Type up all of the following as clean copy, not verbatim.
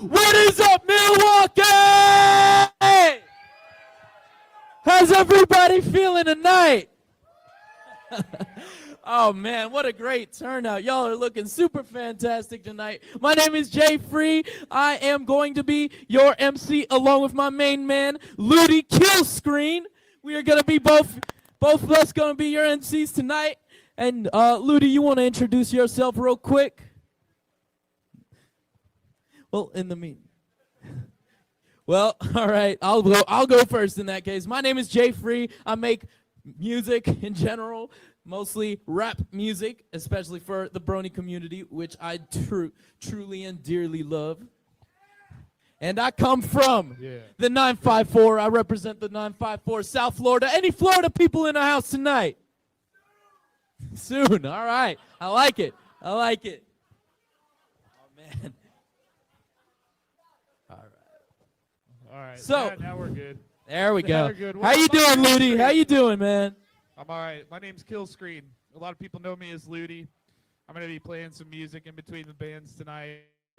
What is up, Milwaukee? How's everybody feeling tonight? Oh, man, what a great turnout. Y'all are looking super fantastic tonight. My name is Jay Free. I am going to be your MC along with my main man, Ludi Killscreen. We are going to be both of us going to be your MCs tonight. And Ludi, you want to introduce yourself real quick? Well, in the mean. Well, all right, I'll go first in that case. My name is Jay Free. I make music in general, mostly rap music, especially for the Brony community, which I truly and dearly love. And I come from the 954. I represent the 954 South Florida. Any Florida people in the house tonight? Soon. All right. I like it. I like it. Oh, man. All right. So now we're good. There we go. We're good. How you doing, Ludi? How you doing, man? I'm all right. My name's Killscreen. A lot of people know me as Ludi. I'm going to be playing some music in between the bands tonight.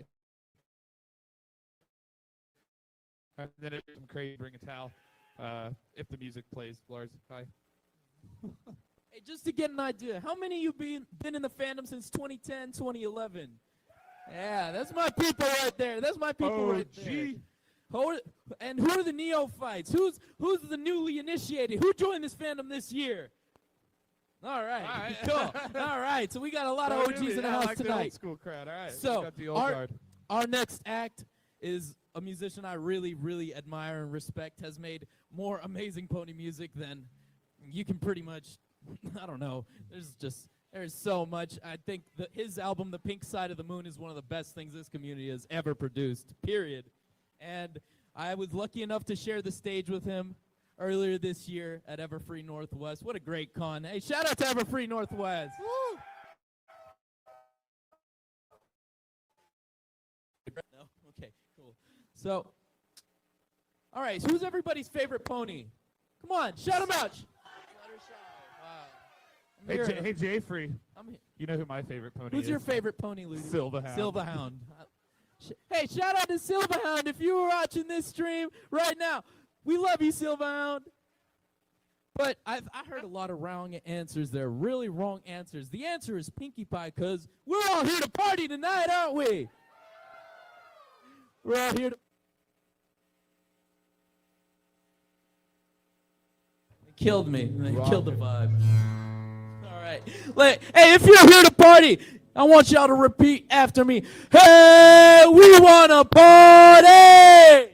And then if I'm crazy, bring a towel. If the music plays, Lars. Hi. Hey, just to get an idea, how many of you been in the fandom since 2010, 2011? Yeah, that's my people right there. That's my people right there. And who are the neophytes? Who's the newly initiated? Who joined this fandom this year? All right. Cool. All right. So we got a lot of OGs in the house like tonight. The old school crowd. All right. So got the old guard. Our next act is a musician I really, really admire and respect. Has made more amazing pony music than you can pretty much. I don't know. There's so much. I think his album, The Pink Side of the Moon, is one of the best things this community has ever produced. Period. And I was lucky enough to share the stage with him earlier this year at Everfree Northwest. What a great con. Hey, shout out to Everfree Northwest. Woo! No? Okay, cool. So, all right, so who's everybody's favorite pony? Come on, shout them out. Wow. Hey, Jay Free. You know who my favorite pony is? Who's your favorite pony, Ludi? Silverhound. Silverhound. Hey, shout out to Silverhound if you were watching this stream right now. We love you, Silverhound. But I heard a lot of wrong answers there, really wrong answers. The answer is Pinkie Pie, because we're all here to party tonight, aren't we? We're all here to... They killed me. They killed the vibe. All right. Hey, if you're here to party... I want y'all to repeat after me. Hey, we want to party!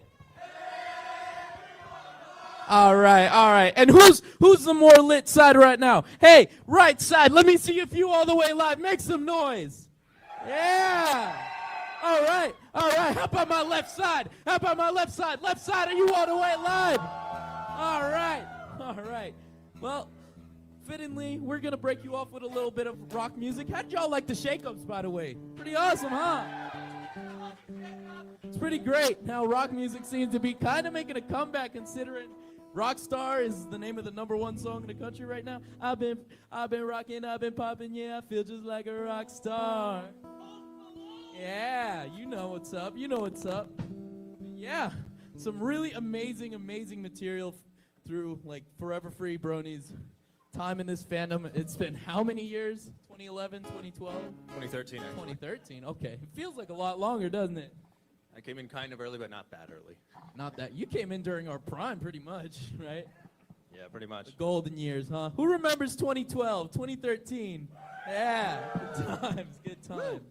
All right. And who's the more lit side right now? Hey, right side, let me see if you all the way live. Make some noise. Yeah. All right. How about my left side? Left side, are you all the way live? All right. Well, fittingly, we're going to break you off with a little bit of rock music. How'd y'all like the shake-ups, by the way? Pretty awesome, huh? It's pretty great. Now, rock music seems to be kind of making a comeback, considering Rockstar is the name of the #1 song in the country right now. I've been rocking, I've been popping, yeah, I feel just like a rock star. Yeah, you know what's up. Yeah, some really amazing material through, like, Forever Free Bronies. Time in this fandom. It's been how many years? 2011, 2012? 2013. 2013, okay. It feels like a lot longer, doesn't it? I came in kind of early, but not that early. Not that. You came in during our prime pretty much, right? Yeah, pretty much. The golden years, huh? Who remembers 2012, 2013? Yeah, good times. Woo.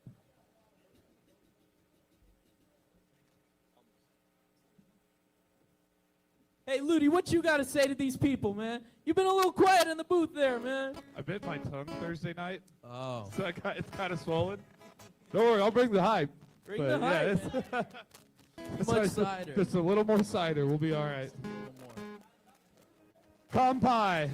Hey, Ludi, what you got to say to these people, man? You've been a little quiet in the booth there, man. I bit my tongue Thursday night. Oh. So it's kind of swollen. Don't worry, I'll bring the hype. Bring the hype, man. Much cider. Just a little more cider. We'll be all right. A little more. Kampai.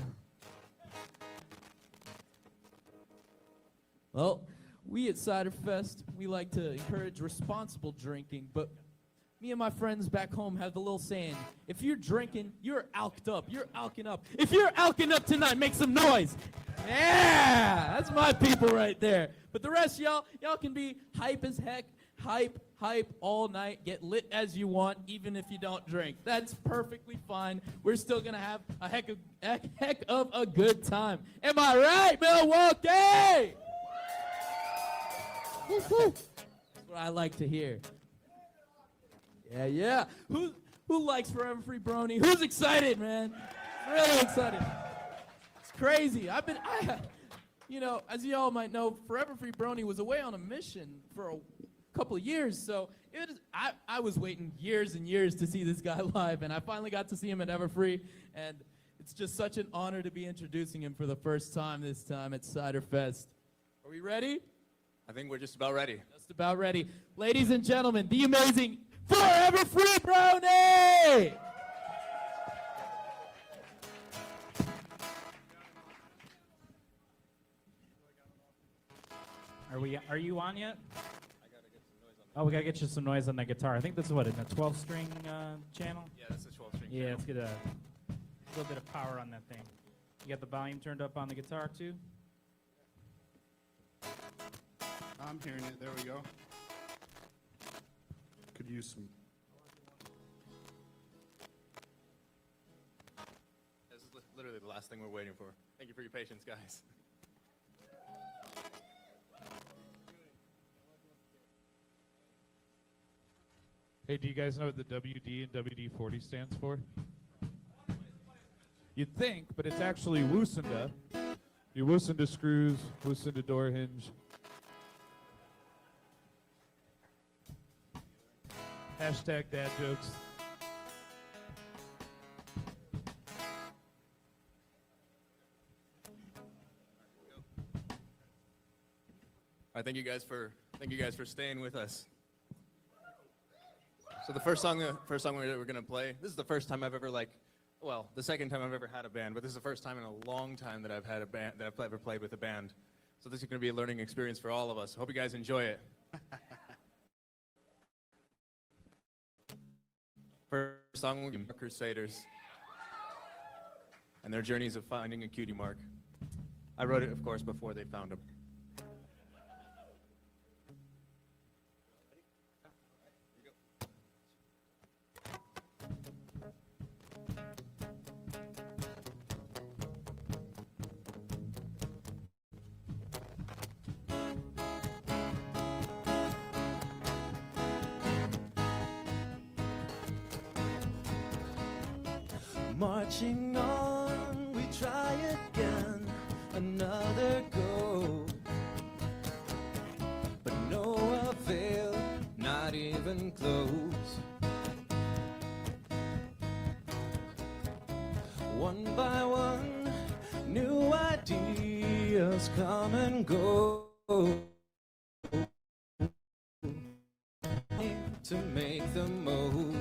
Well, we at Cider Fest, we like to encourage responsible drinking, but me and my friends back home have the little saying, if you're drinking, you're alked up. You're alking up. If you're alking up tonight, make some noise. Yeah, that's my people right there. But the rest of y'all can be hype as heck, hype all night. Get lit as you want, even if you don't drink. That's perfectly fine. We're still gonna have a heck of a good time. Am I right, Milwaukee? Woo-hoo. That's what I like to hear. Yeah. Who likes Forever Free Brony? Who's excited, man? Really excited. It's crazy. You know, as you all might know, Forever Free Brony was away on a mission for a couple of years, so I was waiting years and years to see this guy live, and I finally got to see him at Everfree, and it's just such an honor to be introducing him for the first time this time at Cider Fest. Are we ready? I think we're just about ready. Just about ready. Ladies and gentlemen, the amazing Forever Free Brony! Are you on yet? Oh, we gotta get you some noise on the guitar. I think this is what, in a 12-string channel? Yeah, that's the 12-string. Yeah, let's get a little bit of power on that thing. You got the volume turned up on the guitar too? I'm hearing it. There we go. Could use some. This is literally the last thing we're waiting for. Thank you for your patience, guys. Hey, do you guys know what the WD and WD-40 stands for? You'd think, but it's actually Woosunda. Your Woosunda screws, Woosunda door hinge. Hashtag dad jokes. All right, thank you guys for staying with us. So the first song we're gonna play. This is the first time I've ever the second time I've ever had a band, but this is the first time in a long time that I've had a band that I've ever played with a band. So this is gonna be a learning experience for all of us. Hope you guys enjoy it. First song will be Crusaders and their journeys of finding a cutie mark. I wrote it, of course, before they found him. Marching on, we try again, another go. But no avail, not even close. One by one, new ideas come and go. To make the most.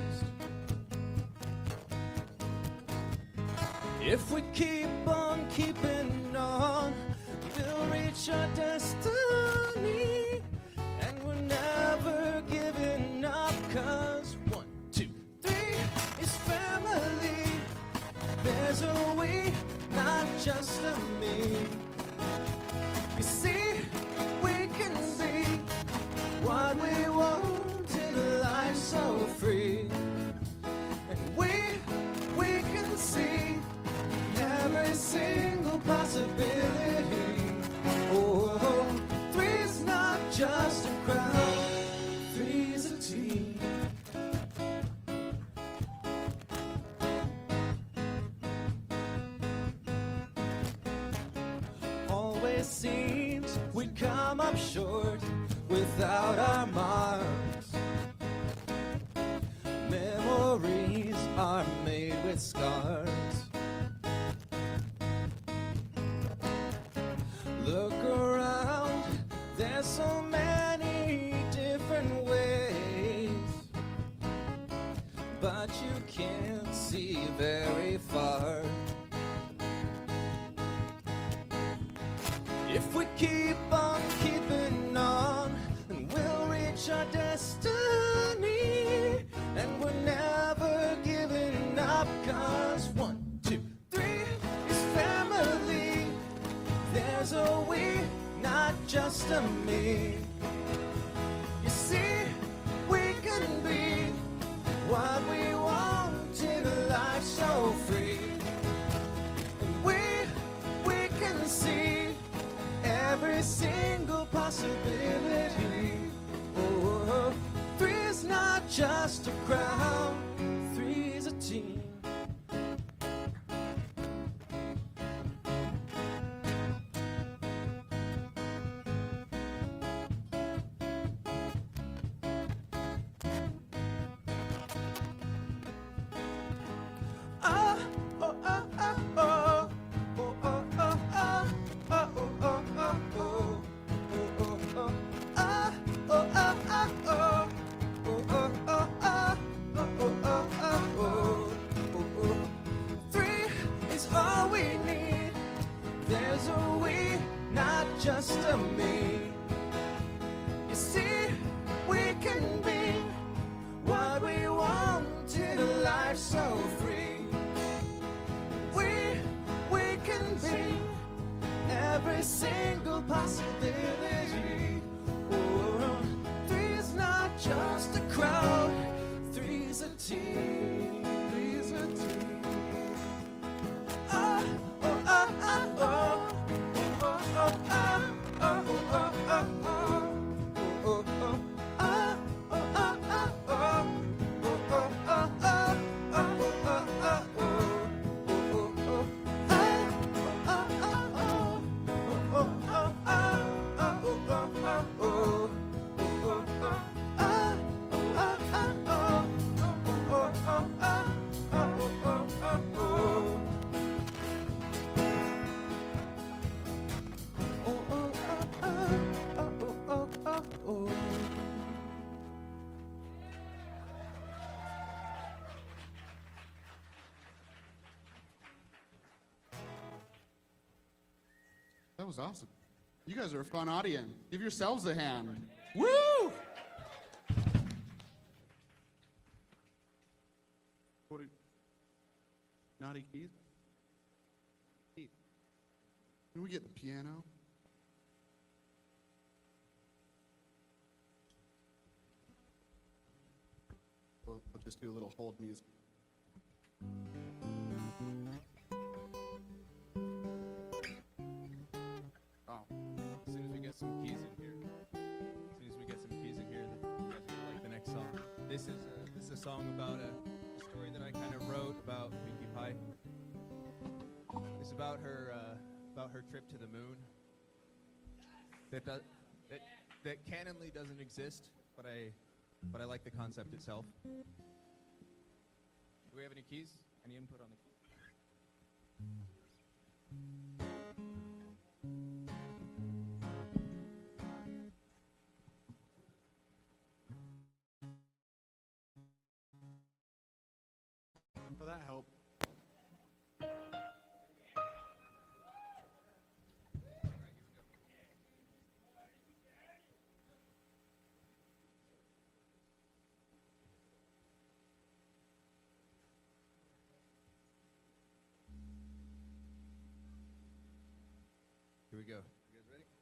If we keep on keeping on, we'll reach our destiny. And we're never giving up, 'cause 1, 2, 3 is family. There's a we, not just a me. You see, we can be what we want in life, so free. And we can see every single possibility. Oh, three's not just a crowd, three's a team. Always seems we come up short without our marks. Memories are made with scars. Look around, there's so many different ways, but you can't see very far. If we keep on keeping on, then we'll reach our destiny. And we're never giving up, 'cause 1, 2, 3 is family. There's a we, not just a me. You see, just a crowd, three's a team. Ah, oh, ah, ah, oh. Oh, oh, oh, ah. Ah, oh, oh, oh, oh. Oh, oh, oh. Ah, oh, ah, ah, oh. Oh, oh, oh, ah. Oh, oh, oh, ah, oh. Oh, oh. Three is all we need. There's a we, not just a me. You see, we can be what we want in a life so free. We can be every single possibility. Oh, three's not just a crowd, three's a team. Three's a team. Ah, oh, ah, ah, oh. Oh, oh, ah, oh, oh, oh, oh, oh. Oh, oh, oh. Ah, oh, ah, ah, oh. Oh, oh, oh, ah, oh, oh, oh, oh, oh. Oh, oh, oh. Ah, oh, ah, ah, oh. Oh, oh, oh, ah, oh, oh, oh, oh, oh. Oh, oh, oh. Ah, oh, ah, ah, oh. Oh, oh, oh, ah, oh, oh, oh, oh, oh. Oh, oh, oh, ah, oh, oh, oh, oh. That was awesome. You guys are a fun audience. Give yourselves a hand. Woo! Naughty Keith? Keith. Can we get the piano? We'll just do a little hold music. Oh. As soon as we get some keys in here, you guys will like the next song. This is a song about a story that I kind of wrote about Pinkie Pie. It's about her trip to the moon. That canonly doesn't exist, but I like the concept itself. Do we have any keys? Any input on the keys? Will that help? Here we go. You guys ready?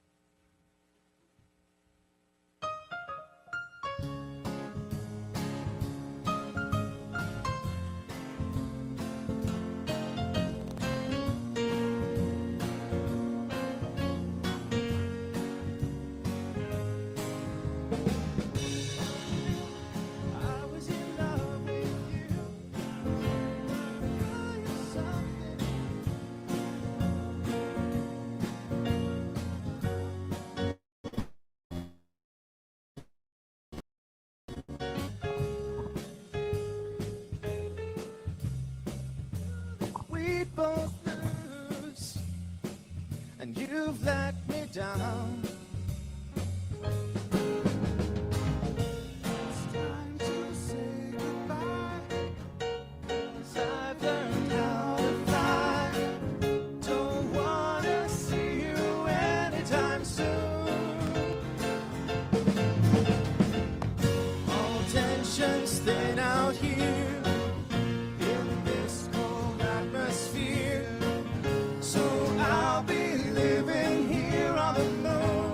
I was in love with you. You're something. We both lose, and you've let me down. It's time to say goodbye, 'cause I've learned how to fly. Don't wanna see you anytime soon. All tensions thin out here in this cold atmosphere. So I'll be living here on the moon.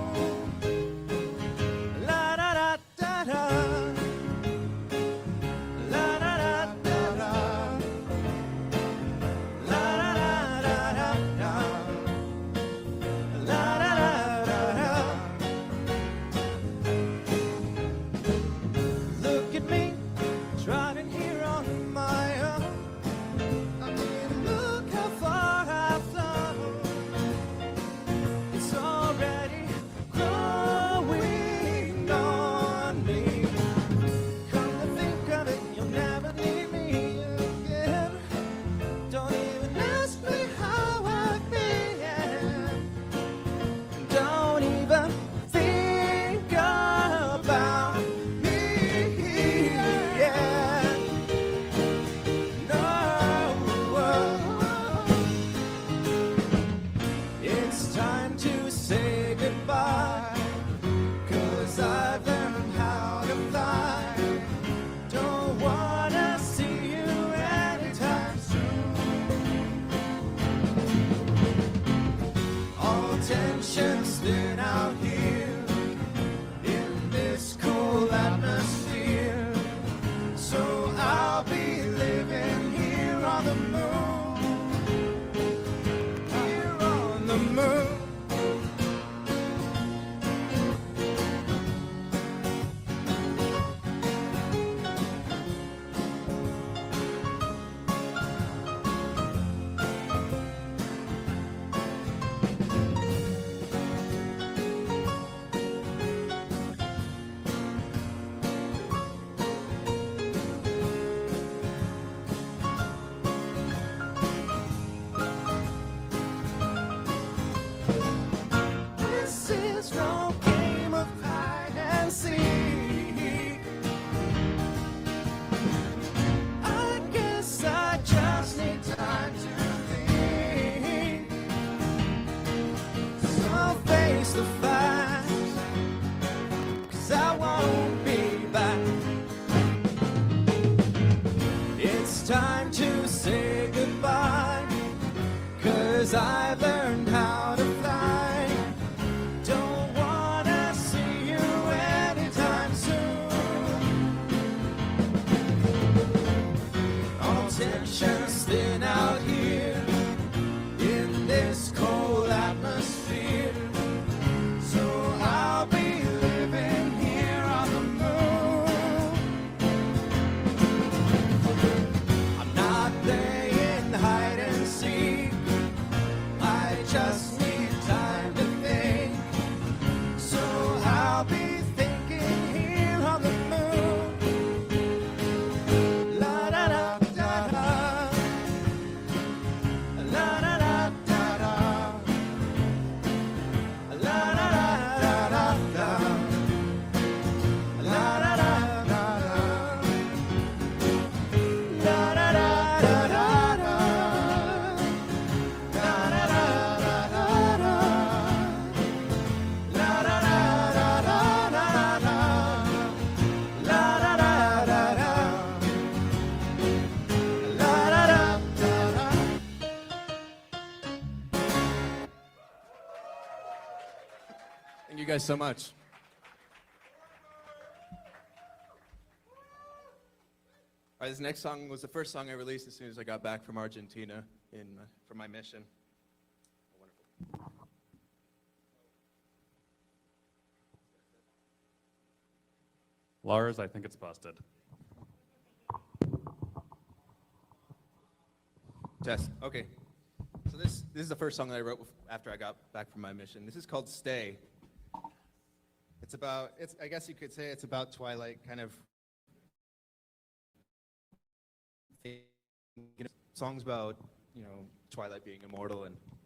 guys so much. All right, this next song was the first song I released as soon as I got back from Argentina for my mission. Wonderful. Lars, I think it's busted. Test. Okay. So this is the first song that I wrote after I got back from my mission. This is called Stay. I guess you could say it's about Twilight, kind of. Songs about, Twilight being immortal,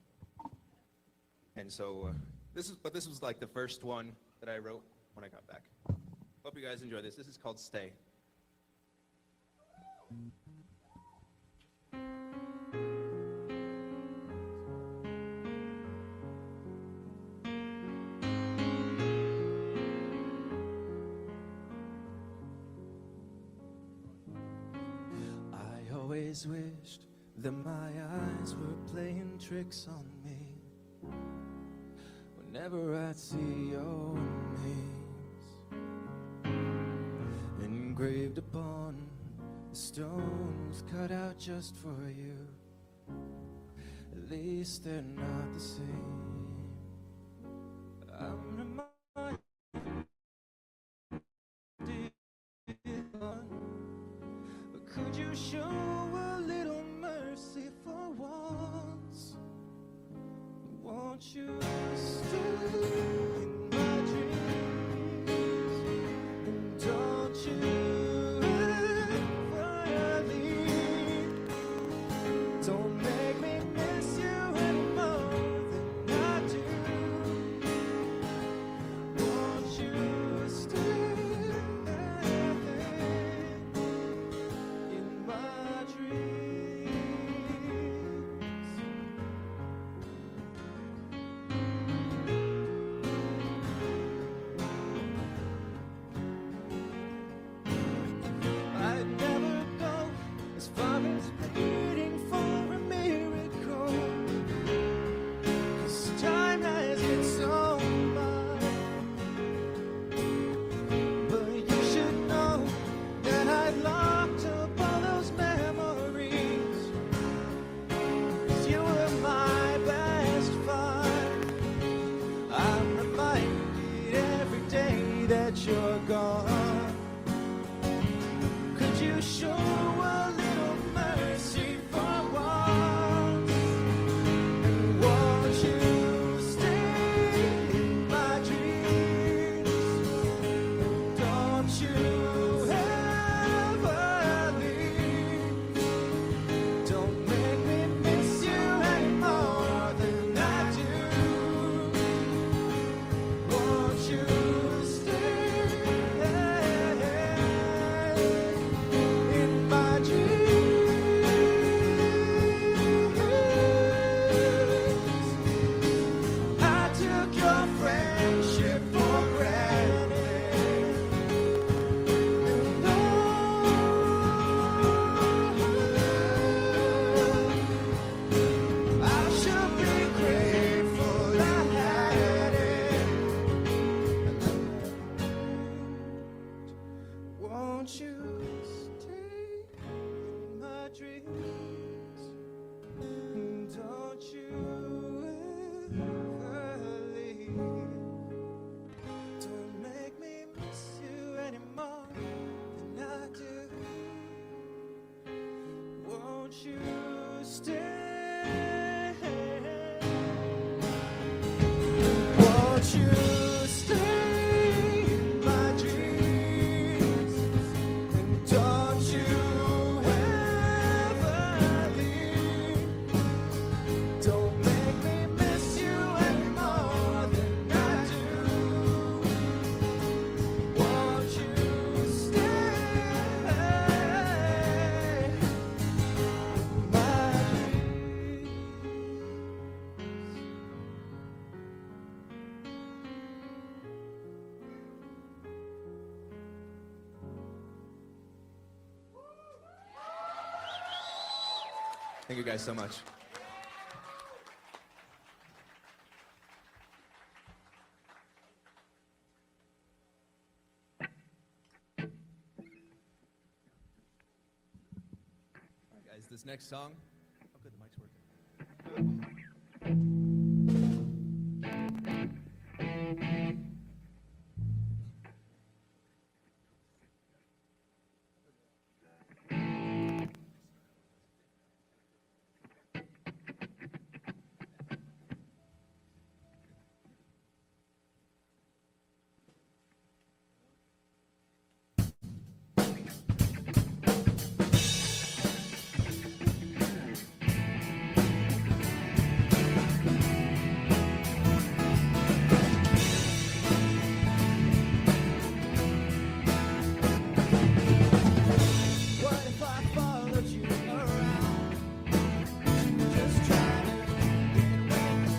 and so this was like the first one that I wrote when I got back. Hope you guys enjoy this. This is called Stay. I always wished that my eyes were playing tricks on me. Whenever I'd see your names engraved upon the stones cut out just for you, at least they're not the same. I'm reminded, but could you show a little mercy for once? Won't you stay in my dreams? And don't you ever leave. Don't make me miss you any more than I do. Won't you stay in my dreams? I'd never go as far as waiting for a miracle, 'cause time has its own mind. But you should know that I locked up all those memories, 'cause you were my best find. I'm reminded every day that you're gone. Could you show a little mercy for once? And won't you stay in my dreams? And don't you ever leave. Don't make me miss you any more than I do. Won't you stay in my dreams? I took your friendship for granted, and I should be grateful I had it. Won't you stay in my dreams? And don't you ever leave. Don't make me miss you any more than I do. Won't you stay? Won't you stay in my dreams? And don't you ever leave. Don't make me miss you any more than I do. Won't you stay in my dreams? Thank you guys so much. this next song. Oh, good, the mic's working. What if I followed you around? Just trying to get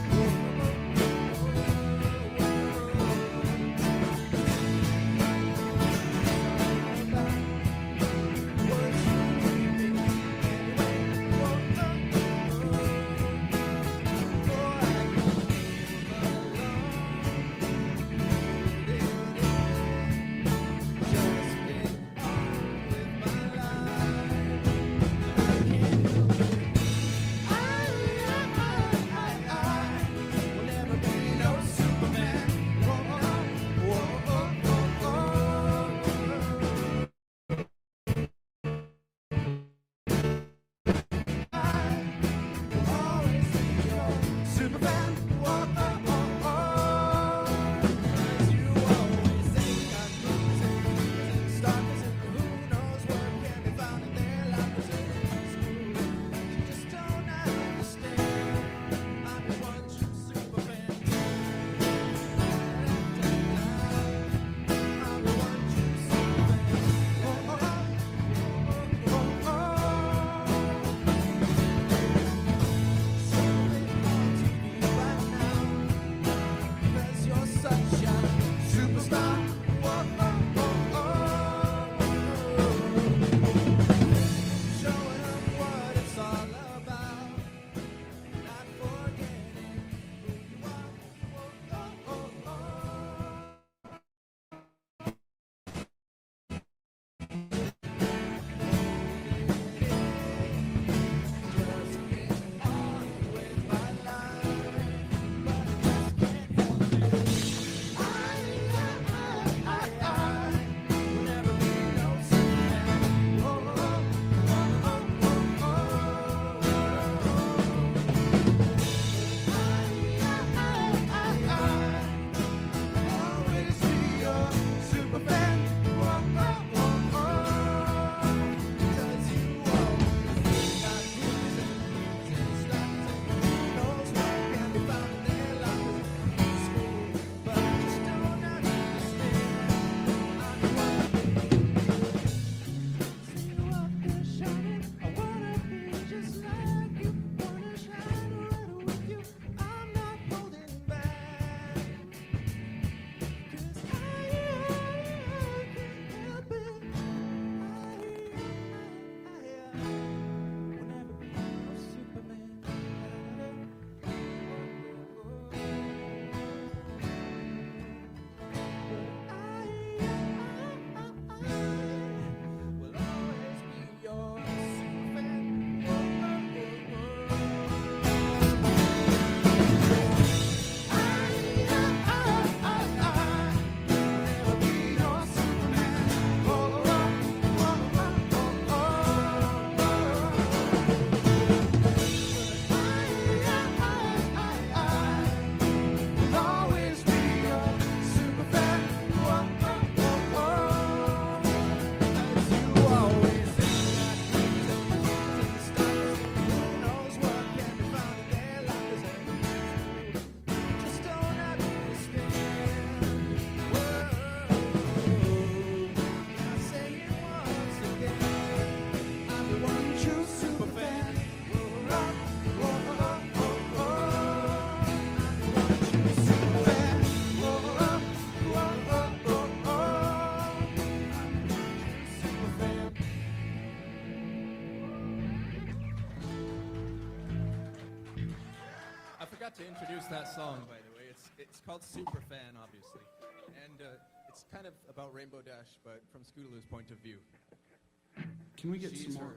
forgot to introduce that song, by the way. It's called Superfan, obviously. And it's kind of about Rainbow Dash, but from Scootaloo's point of view. Can we get She's some more?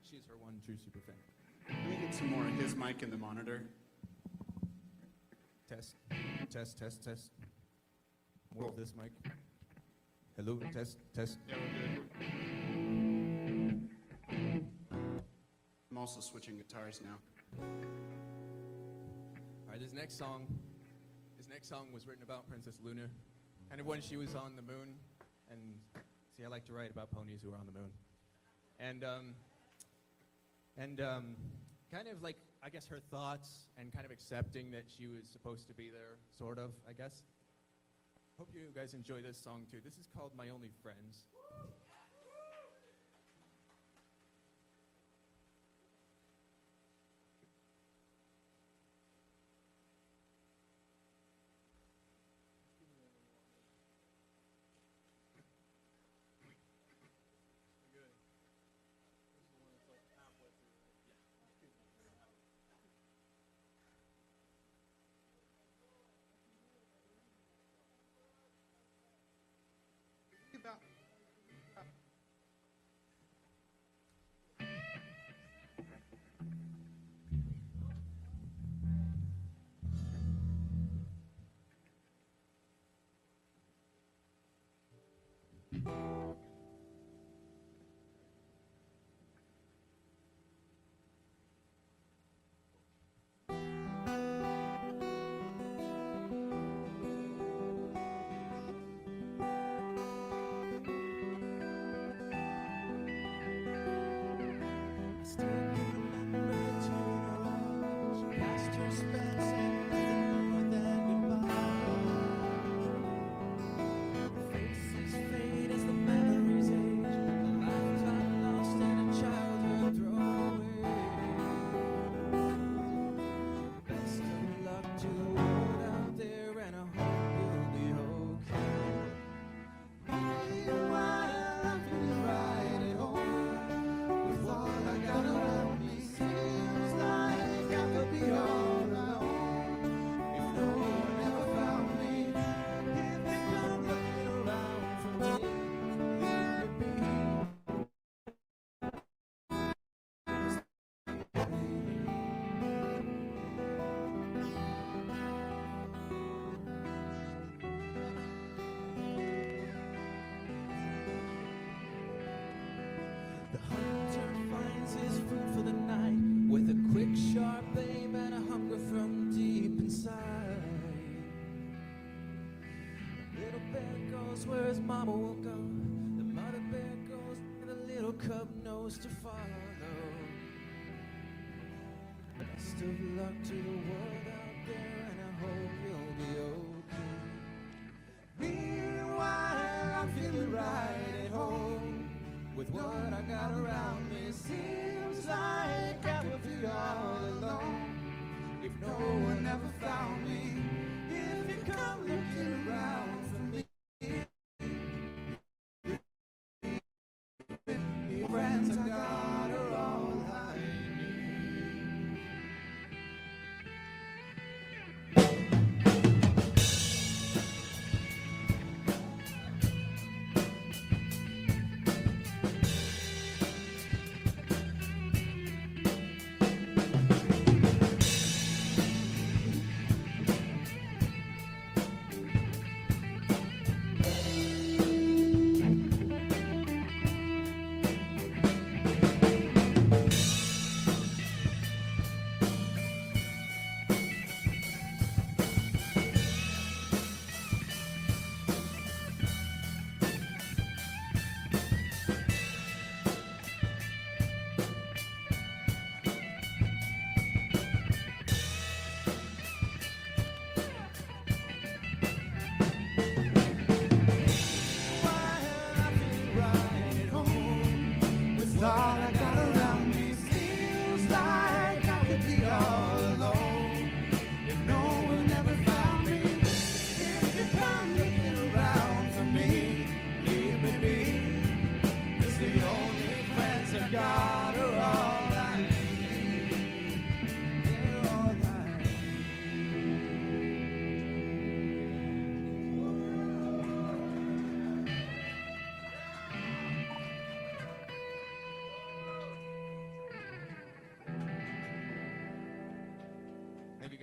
She's her one true super fan. Let me get some more of his mic in the monitor. Test, test, test, test. More of this mic. Hello, test, test. Yeah, we're good. I'm also switching guitars now. All right, this next song was written about Princess Luna, kind of when she was on the moon. And see, I like to write about ponies who are on the moon. And kind of like, I guess, her thoughts and kind of accepting that she was supposed to be there, sort of, I guess. Hope you guys enjoy this song too. This is called My Only Friends. The hunter finds his food for the night with a quick, sharp aim and a hunger from deep inside. The little bear goes where his mama won't go. The mother bear goes where the little cub knows to follow. Best of luck to the world out there, and I hope you'll be okay. Meanwhile, I'm feeling right at home with what I got around me. Seems like I could be all alone if no one ever found me. If you come looking around for me, friends, I got her all I need.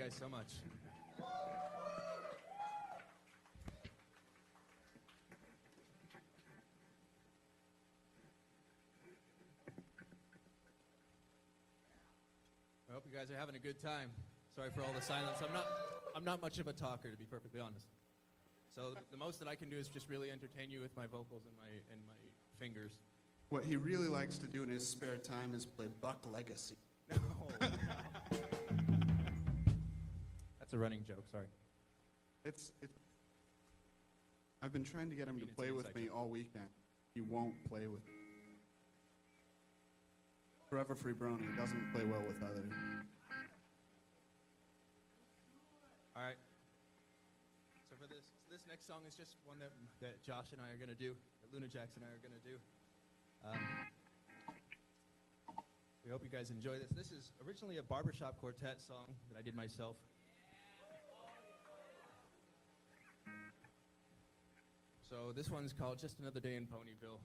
guys so much. I hope you guys are having a good time. Sorry for all the silence. I'm not much of a talker, to be perfectly honest. So the most that I can do is just really entertain you with my vocals and my fingers. What he really likes to do in his spare time is play Buck Legacy. No. That's a running joke. Sorry. I've been trying to get him to play with me all weekend. He won't play with me. Forever Free Brony doesn't play well with others. All right. So for this next song is just one that Josh and I are gonna do, that Luna Jackson and I are gonna do. We hope you guys enjoy this. This is originally a barbershop quartet song that I did myself. So this one's called Just Another Day in Ponyville.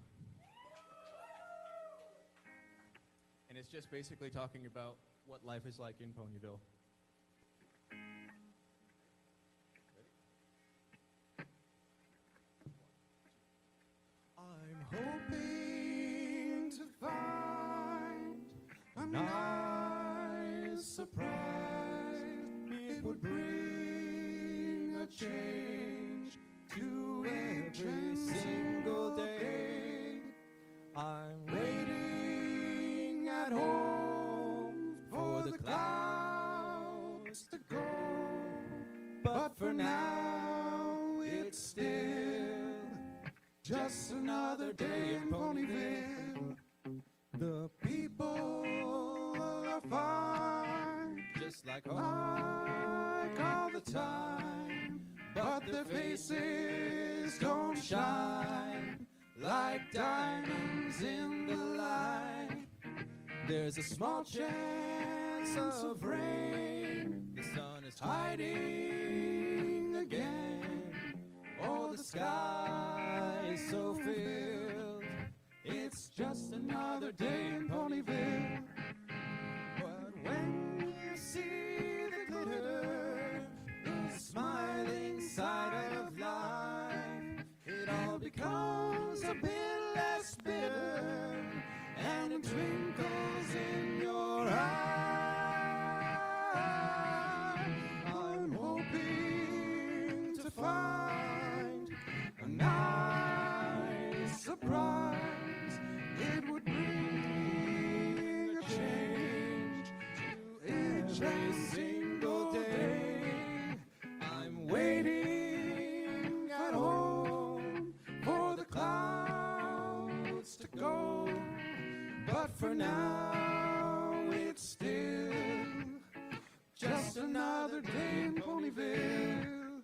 And it's just basically talking about what life is like in Ponyville. I'm hoping to find a nice surprise. It would bring a change to every single day. I'm waiting at home for the clouds to go, but for now it's still just another day in Ponyville. The people are fine, Just like all the time, but their faces don't shine like diamonds in the light. There's a small chance of rain. the sun is Hiding again. Oh, the sky is so filled. It's just another day in Ponyville. But when you see the glitter, the smiling side of life, it all becomes a bit less bitter, and it twinkles in your eye. I'm hoping to find a nice surprise. It would bring a change to every single day. I'm waiting at home for the clouds to go, but for now it's still just another day in Ponyville.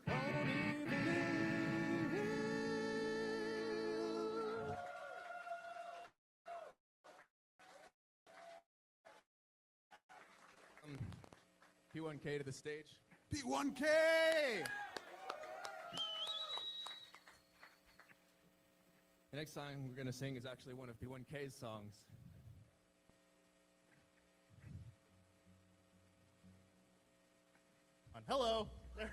P1K to the stage. P1K! The next song we're going to sing is actually one of P1K's songs. Hello.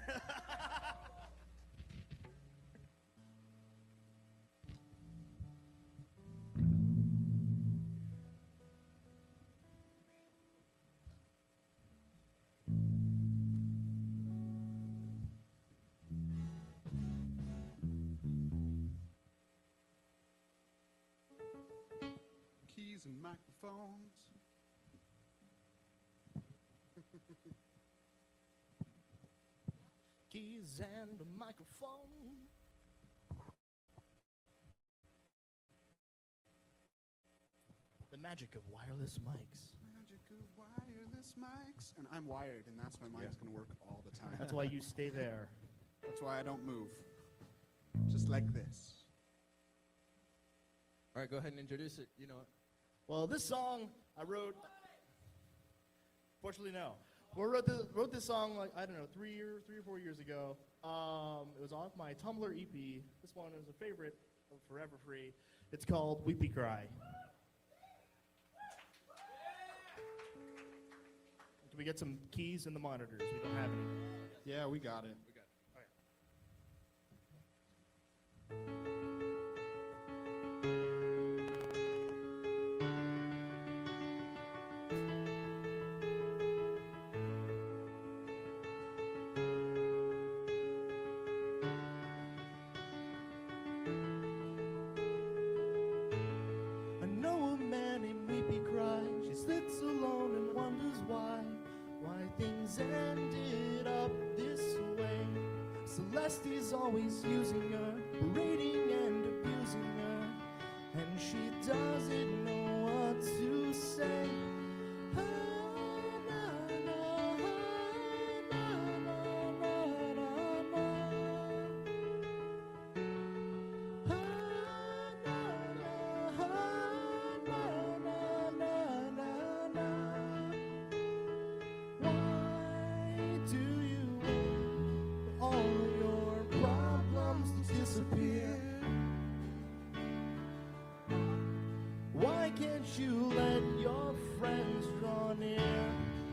Keys and microphones. Keys and a microphone. The magic of wireless mics. Magic of wireless mics. And I'm wired, and that's why mine's going to work all the time. That's why you stay there. That's why I don't move. Just like this. All right, go ahead and introduce it. You know it. Well, this song I wrote. Fortunately, no. We wrote this song like I don't know 3 or 4 years ago. It was off my Tumblr EP. This one is a favorite of Forever Free. It's called Weepy Cry. Can we get some keys in the monitors? We don't have any. Yeah, we got it. I know a man named Weepy Cry. She sits alone and wonders why things ended up this way. Celeste's always using her, berating and abusing her, and she doesn't know what to say. Ah, na, na, ah, na, na, na, na, na. Why do you want all your problems to disappear? Why can't you let your friends draw near?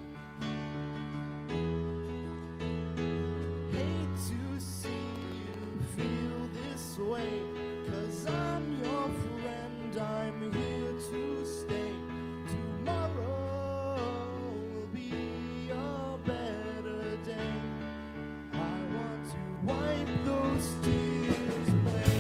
Hate to see you feel this way, 'cause I'm your friend, I'm here to stay. Tomorrow will be a better day. I want to wipe those tears away.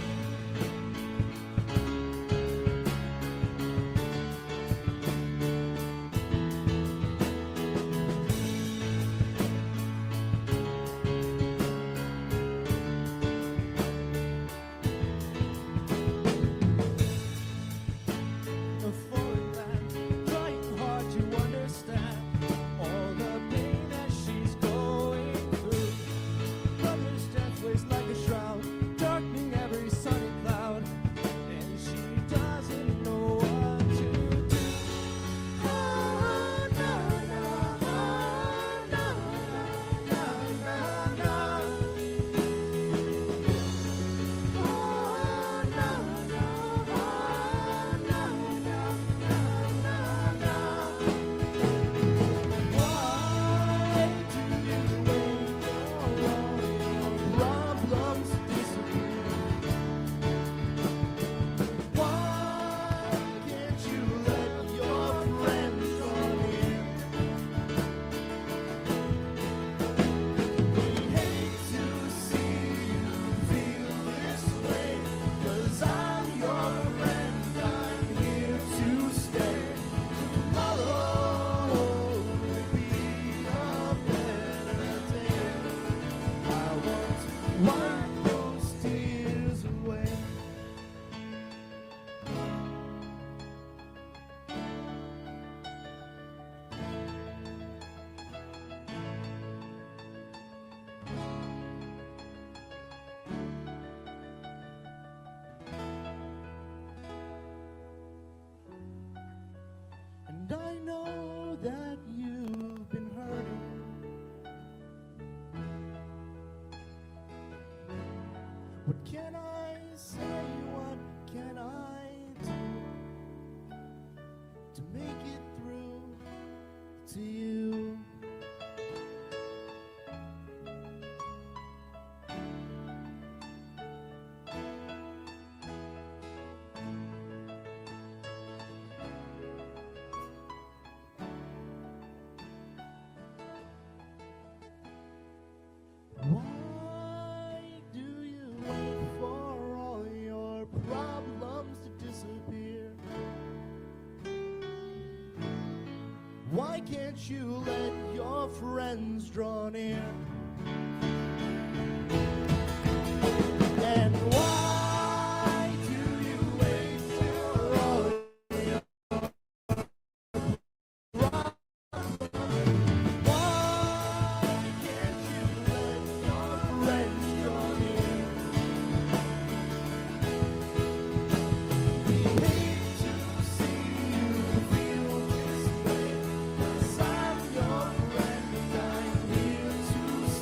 A foreign land, trying hard to understand all the pain that she's going through. Brother's death weighs like a shroud, darkening every sunny cloud, and she doesn't know what to do. Ah, na, na, ah, na, na, na, na. Ah, na, na, ah, na, na, na, na, na. Why do you wait for all your problems to disappear? Why can't you let your friends draw near? We hate to see you feel this way, 'cause I'm your friend, I'm here to stay. Tomorrow will be a better day. I want to wipe those tears away. And I know that you've been hurting. What can I say? What can I do to make it through to you? Why do you wait for all your problems to disappear? Why can't you let your friends draw near? And why do you wait for all your problems? Why can't you let your friends draw near? We hate to see you feel this way, 'cause I'm your friend, I'm here to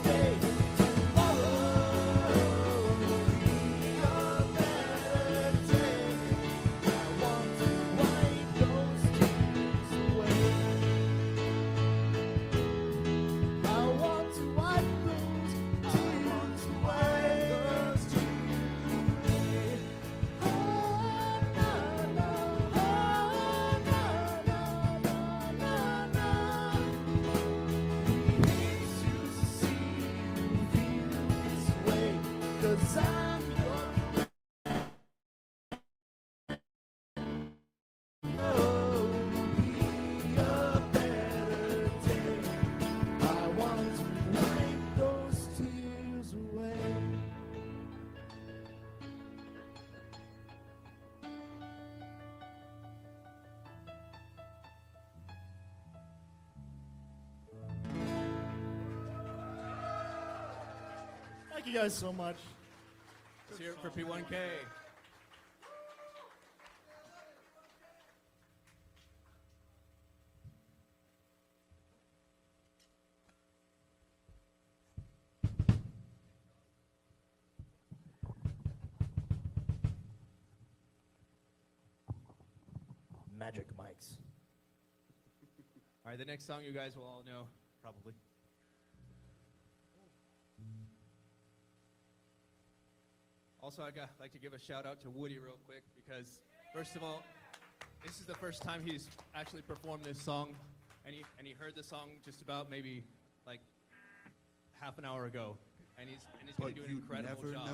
Thank you guys so much. Let's hear it for P1K. Magic mics. All right, the next song you guys will all know, probably. Also, I'd like to give a shout out to Woody real quick because, first of all, this is the first time he's actually performed this song, and he heard the song just about maybe like half an hour ago, and he's going to do an incredible job.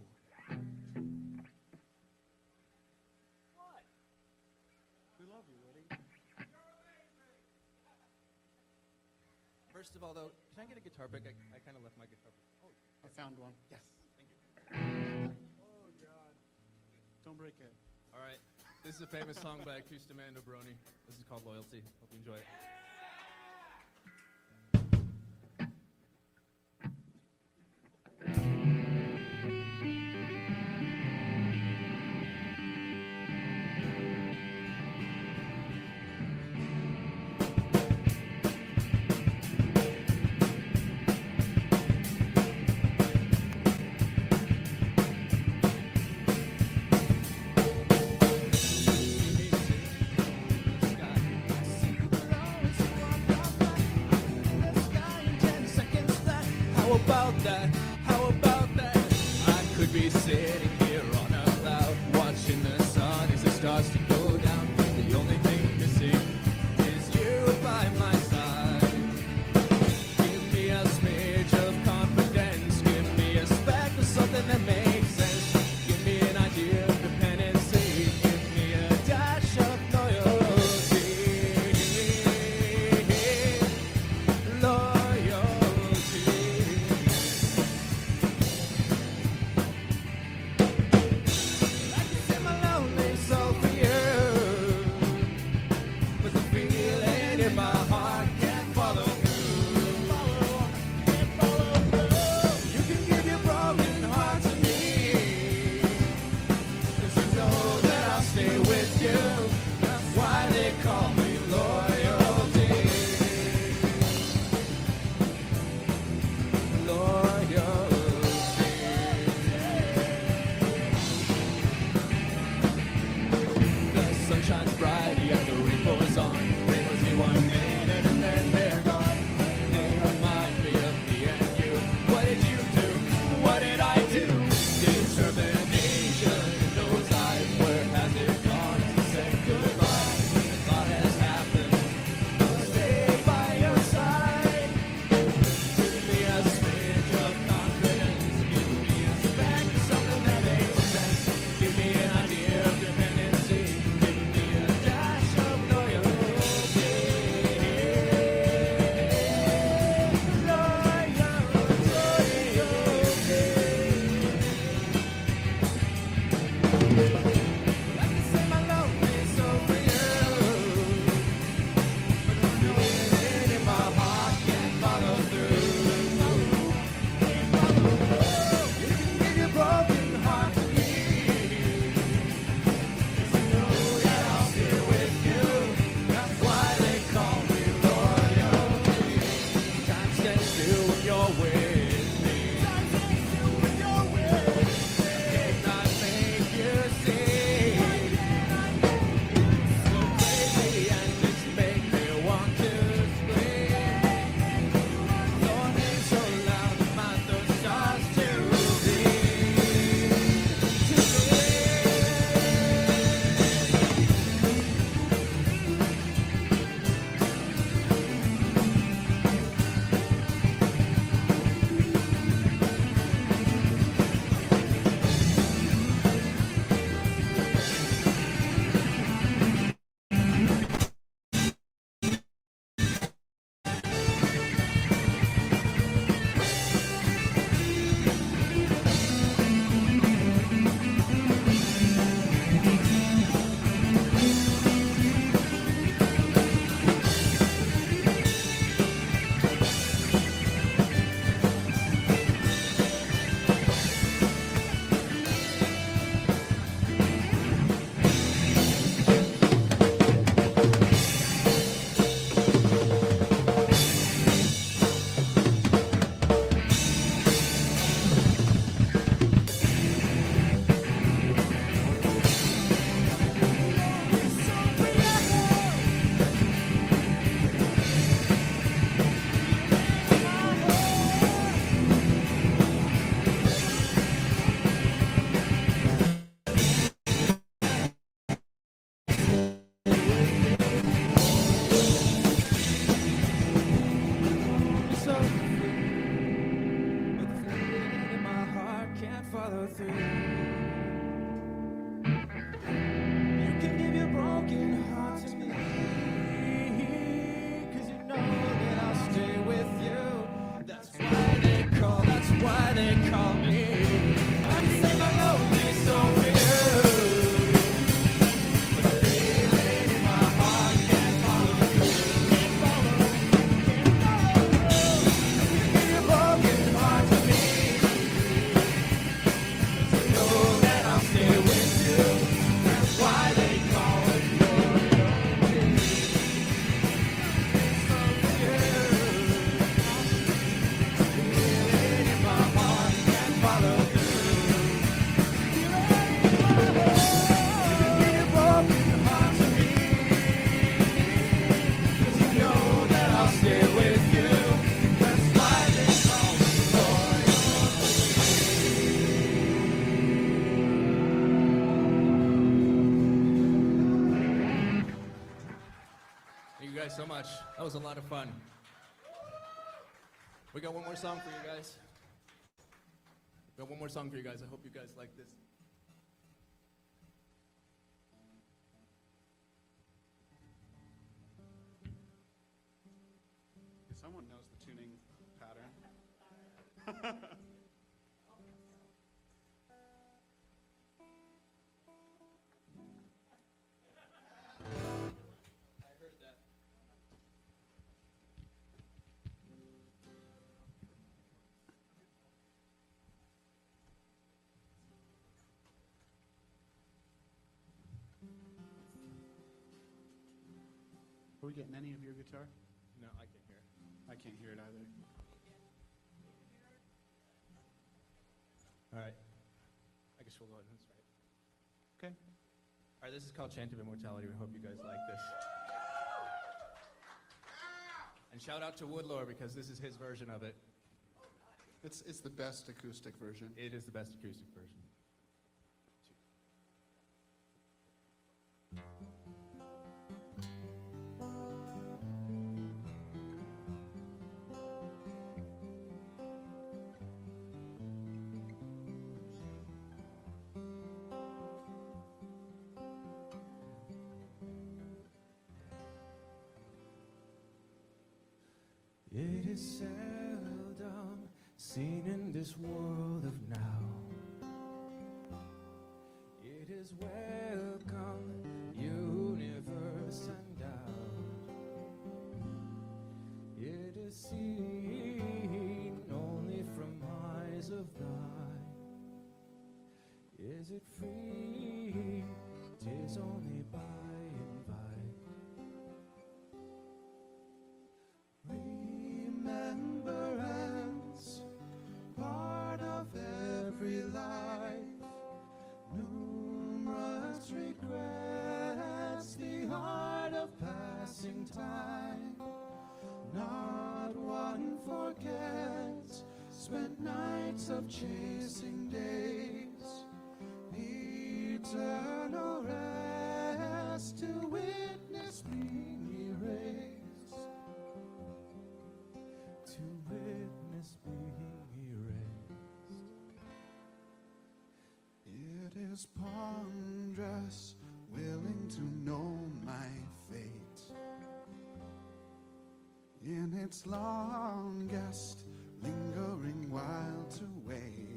First of all, though, can I get a guitar pick? I kind of left my guitar pick. Oh, I found one. yes. Thank you. Oh, God. Don't break it. All right. This is a famous song by Customando Brony. This is called Loyalty. Hope you enjoy it. How about that? How about that? I could be sitting here on a cloud, watching the sun as it starts to go down. The only thing missing is you by my side. Give me a smidge of confidence. Give me a speck of something that makes sense. Give me an idea of dependency. Give me a dash of loyalty. Loyalty. you guys so much. That was a lot of fun. We got one more song for you guys. I hope you guys like this. Someone knows the tuning pattern. Are we getting any of your guitar? No, I can't hear. I can't hear it either. All right. I guess we'll go ahead and start. Okay. All right, this is called Chant of Immortality. We hope you guys like this. And shout out to Woodlore because this is his version of it. It's the best acoustic version. It is the best acoustic version. It is seldom seen in this world of now. It is welcome, universe endowed. It is seen only from eyes of thine. Is it free? 'Tis only by and by. Remembrance, part of every life. Numerous regrets, the art of passing time. Not one forgets spent nights of chasing days. Eternal rest to witness being erased. To witness being erased. It is ponderous, willing to know my fate. In its longest, lingering while to wait.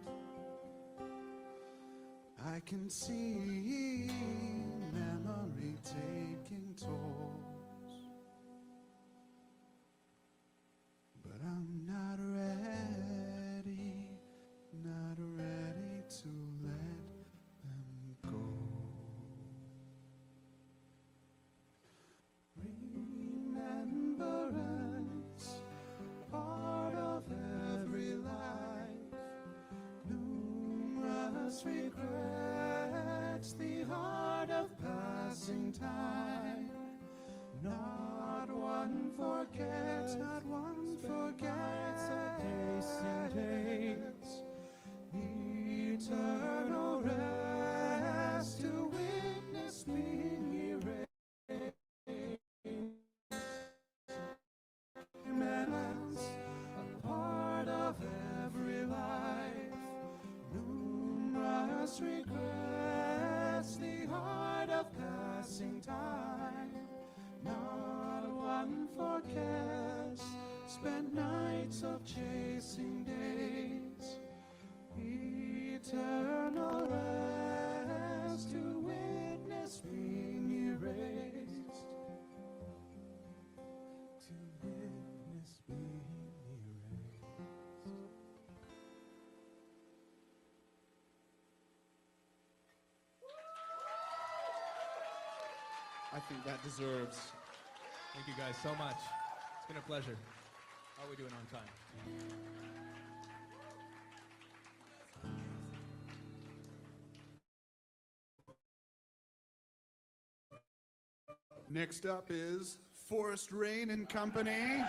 I can see memory taking tolls. But I'm not ready to let them go. Remembrance, part of every life. Numerous regrets, the art of passing time. Not one forgets, pacing days. Eternal rest to witness being erased. Remembrance, a part of every life. Numerous regrets, the art of passing time. Not one forgets spent nights of chasing days. Eternal rest to witness being erased. To witness being erased. I think that deserves. Thank you guys so much. It's been a pleasure. How are we doing on time? Next up is Forest Rain and Company.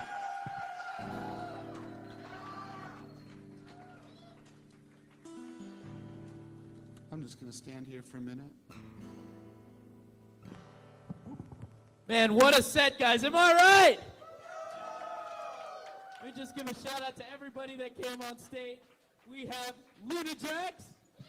I'm just going to stand here for a minute. Man, what a set, guys. Am I right? Let me just give a shout out to everybody that came on stage. We have Lunajax.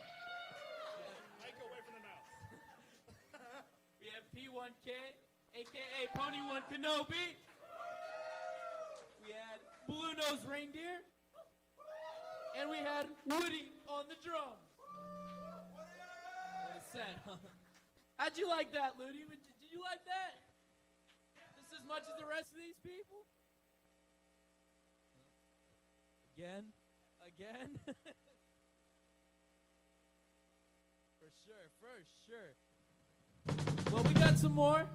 We have P1K, a.k.a. Pony One Kenobi. We had Blue Nose Reindeer. And we had Woody on the drums. What a set, huh? How'd you like that, Ludi? Did you like that? Just as much as the rest of these people? Again? For sure. Well, we got some more.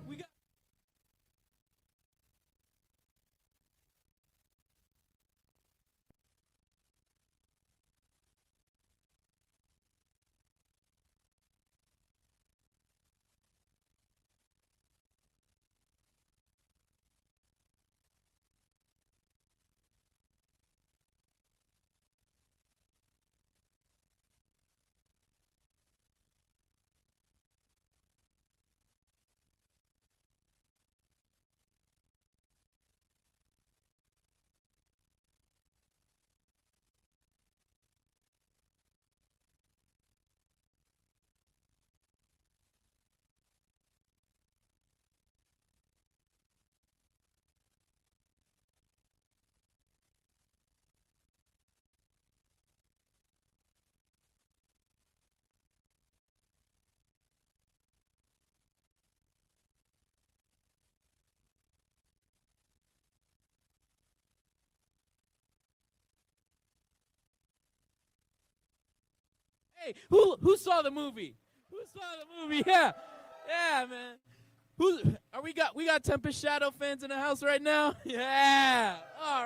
Hey, who saw the movie? Yeah, man. We got Tempest Shadow fans in the house right now? Yeah. All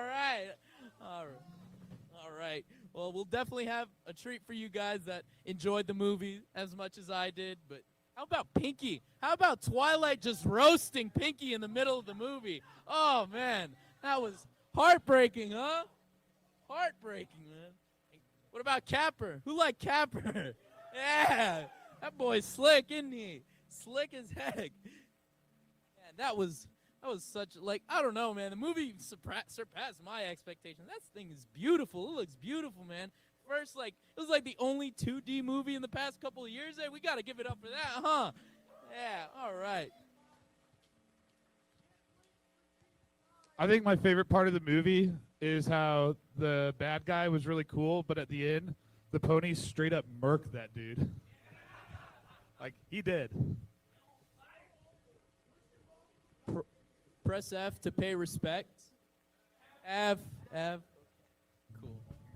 right. Well, we'll definitely have a treat for you guys that enjoyed the movie as much as I did. But how about Pinky? How about Twilight just roasting Pinky in the middle of the movie? Oh man, that was heartbreaking, huh? Heartbreaking, man. What about Capper? Who liked Capper? Yeah, that boy's slick, isn't he? Slick as heck. Man, that was such, like, I don't know, man. The movie surpassed my expectations. That thing is beautiful. It looks beautiful, man. First, like, it was like the only 2D movie in the past couple of years. Hey, we got to give it up for that, huh? Yeah, all right. I think my favorite part of the movie is how the bad guy was really cool, but at the end, the ponies straight up murked that dude. Like, he did. Press F to pay respect. F. Cool.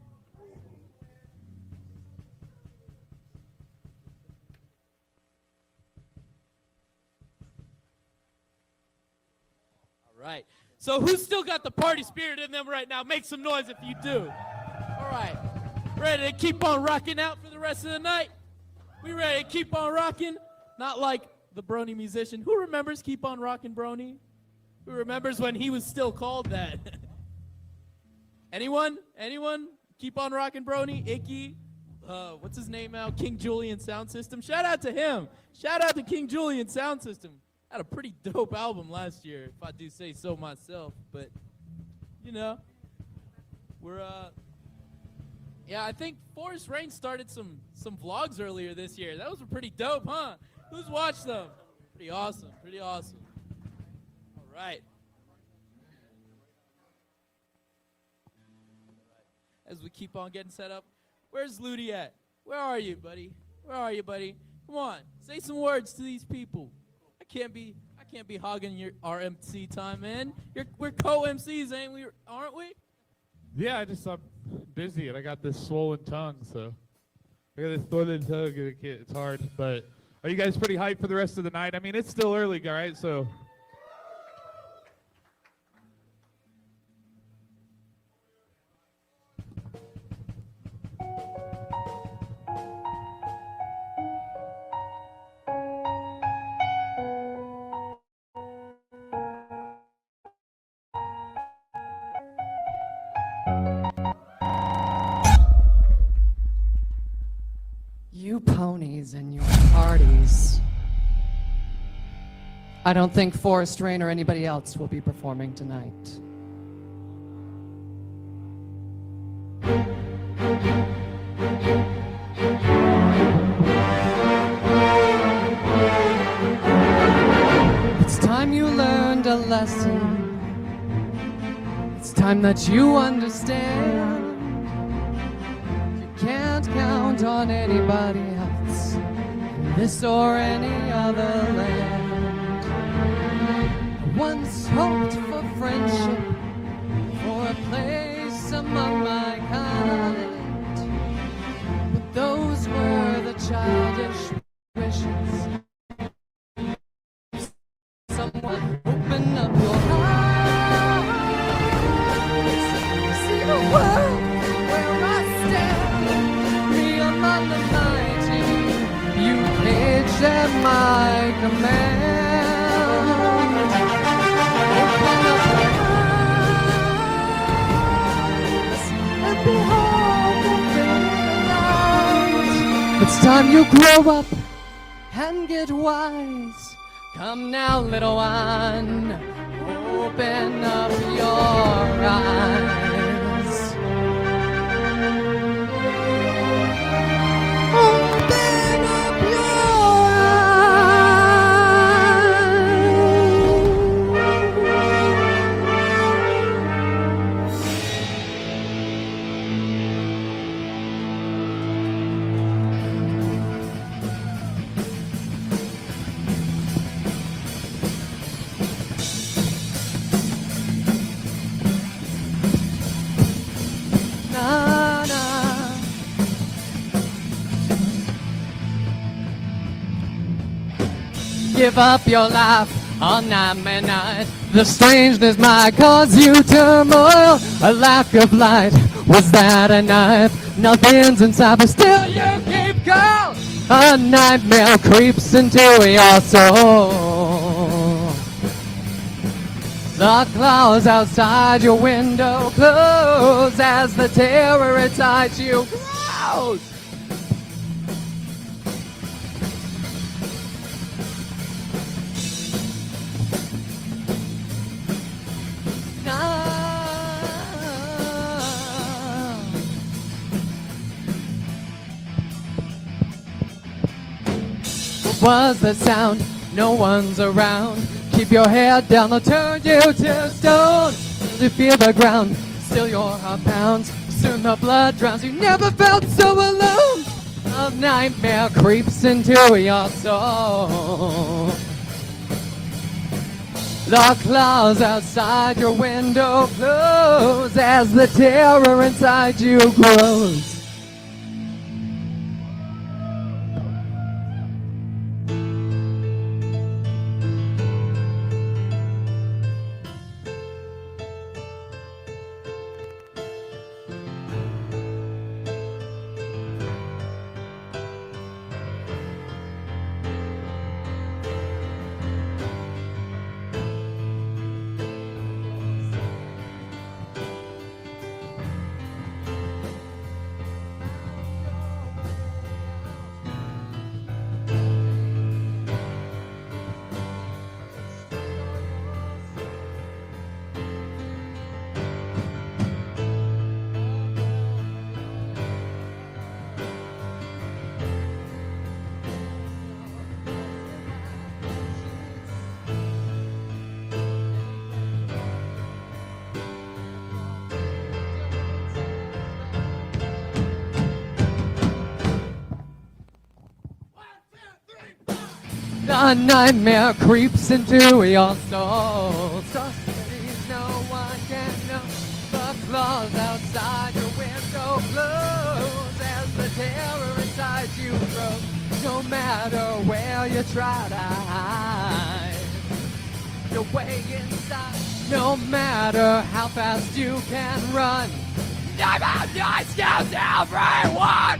All right. So who's still got the party spirit in them right now? Make some noise if you do. All right. Ready to keep on rocking out for the rest of the night? We ready to keep on rocking? Not like the Brony musician. Who remembers Keep On Rockin' Brony? Who remembers when he was still called that? Anyone? Keep On Rockin' Brony? Icky? What's his name now? King Julian Sound System. Shout out to him. Shout out to King Julian Sound System. Had a pretty dope album last year, if I do say so myself. But, you know, we're, yeah, I think Forest Rain started some vlogs earlier this year. That was pretty dope, huh? Who's watched them? Pretty awesome. All right. As we keep on getting set up, where's Ludi at? Where are you, buddy? Come on, say some words to these people. I can't be hogging our MC time, man. We're co-MCs, aren't we? Yeah, I'm busy and I got this swollen tongue, so I got this swollen tongue and it's hard. But are you guys pretty hyped for the rest of the night? I mean, it's still early, all right? So. You ponies and your parties I don't think Forrest Rain or anybody else will be performing tonight. It's time you learned a lesson. It's time that you understand. You can't count on anybody else in this or any other land. I once hoped for friendship, for a place among my kind, but those were the childish wishes. Someone open up your eyes, see the world where I stand, me among the mighty, you caged at my command. Open up your eyes and behold the big light. It's time you grow up and get wise. Come now, little one, open up your eyes. Open up your Give up your life on night by night. The strangeness might cause you turmoil. A lack of light, was that a knife? Nothing's inside, but still you keep going. A nightmare creeps into your soul. The clouds outside your window close as the terror inside you grows. What was the sound? No one's around. Keep your head down, they'll turn you to stone. You feel the ground, still your heart pounds. Soon the blood drowns, you never felt so alone. A nightmare creeps into your soul. The clouds outside your window close as the terror inside you grows. A nightmare creeps into your soul. Societies no one can know. The claws outside your window close as the terror inside you grows. No matter where you try to hide, your way inside. No matter how fast you can run, never nice kills everyone.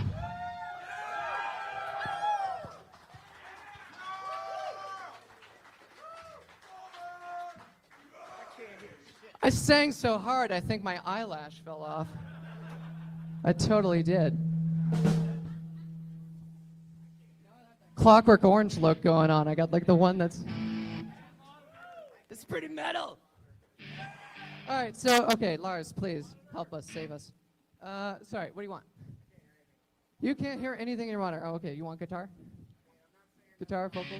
I sang so hard, I think my eyelash fell off. I totally did. Clockwork Orange look going on. I got like the one that's... It's pretty metal. All right, so, okay, Lars, please help us, save us. Sorry, what do you want? You can't hear anything in your monitor. Oh, okay, you want guitar? Guitar, vocals?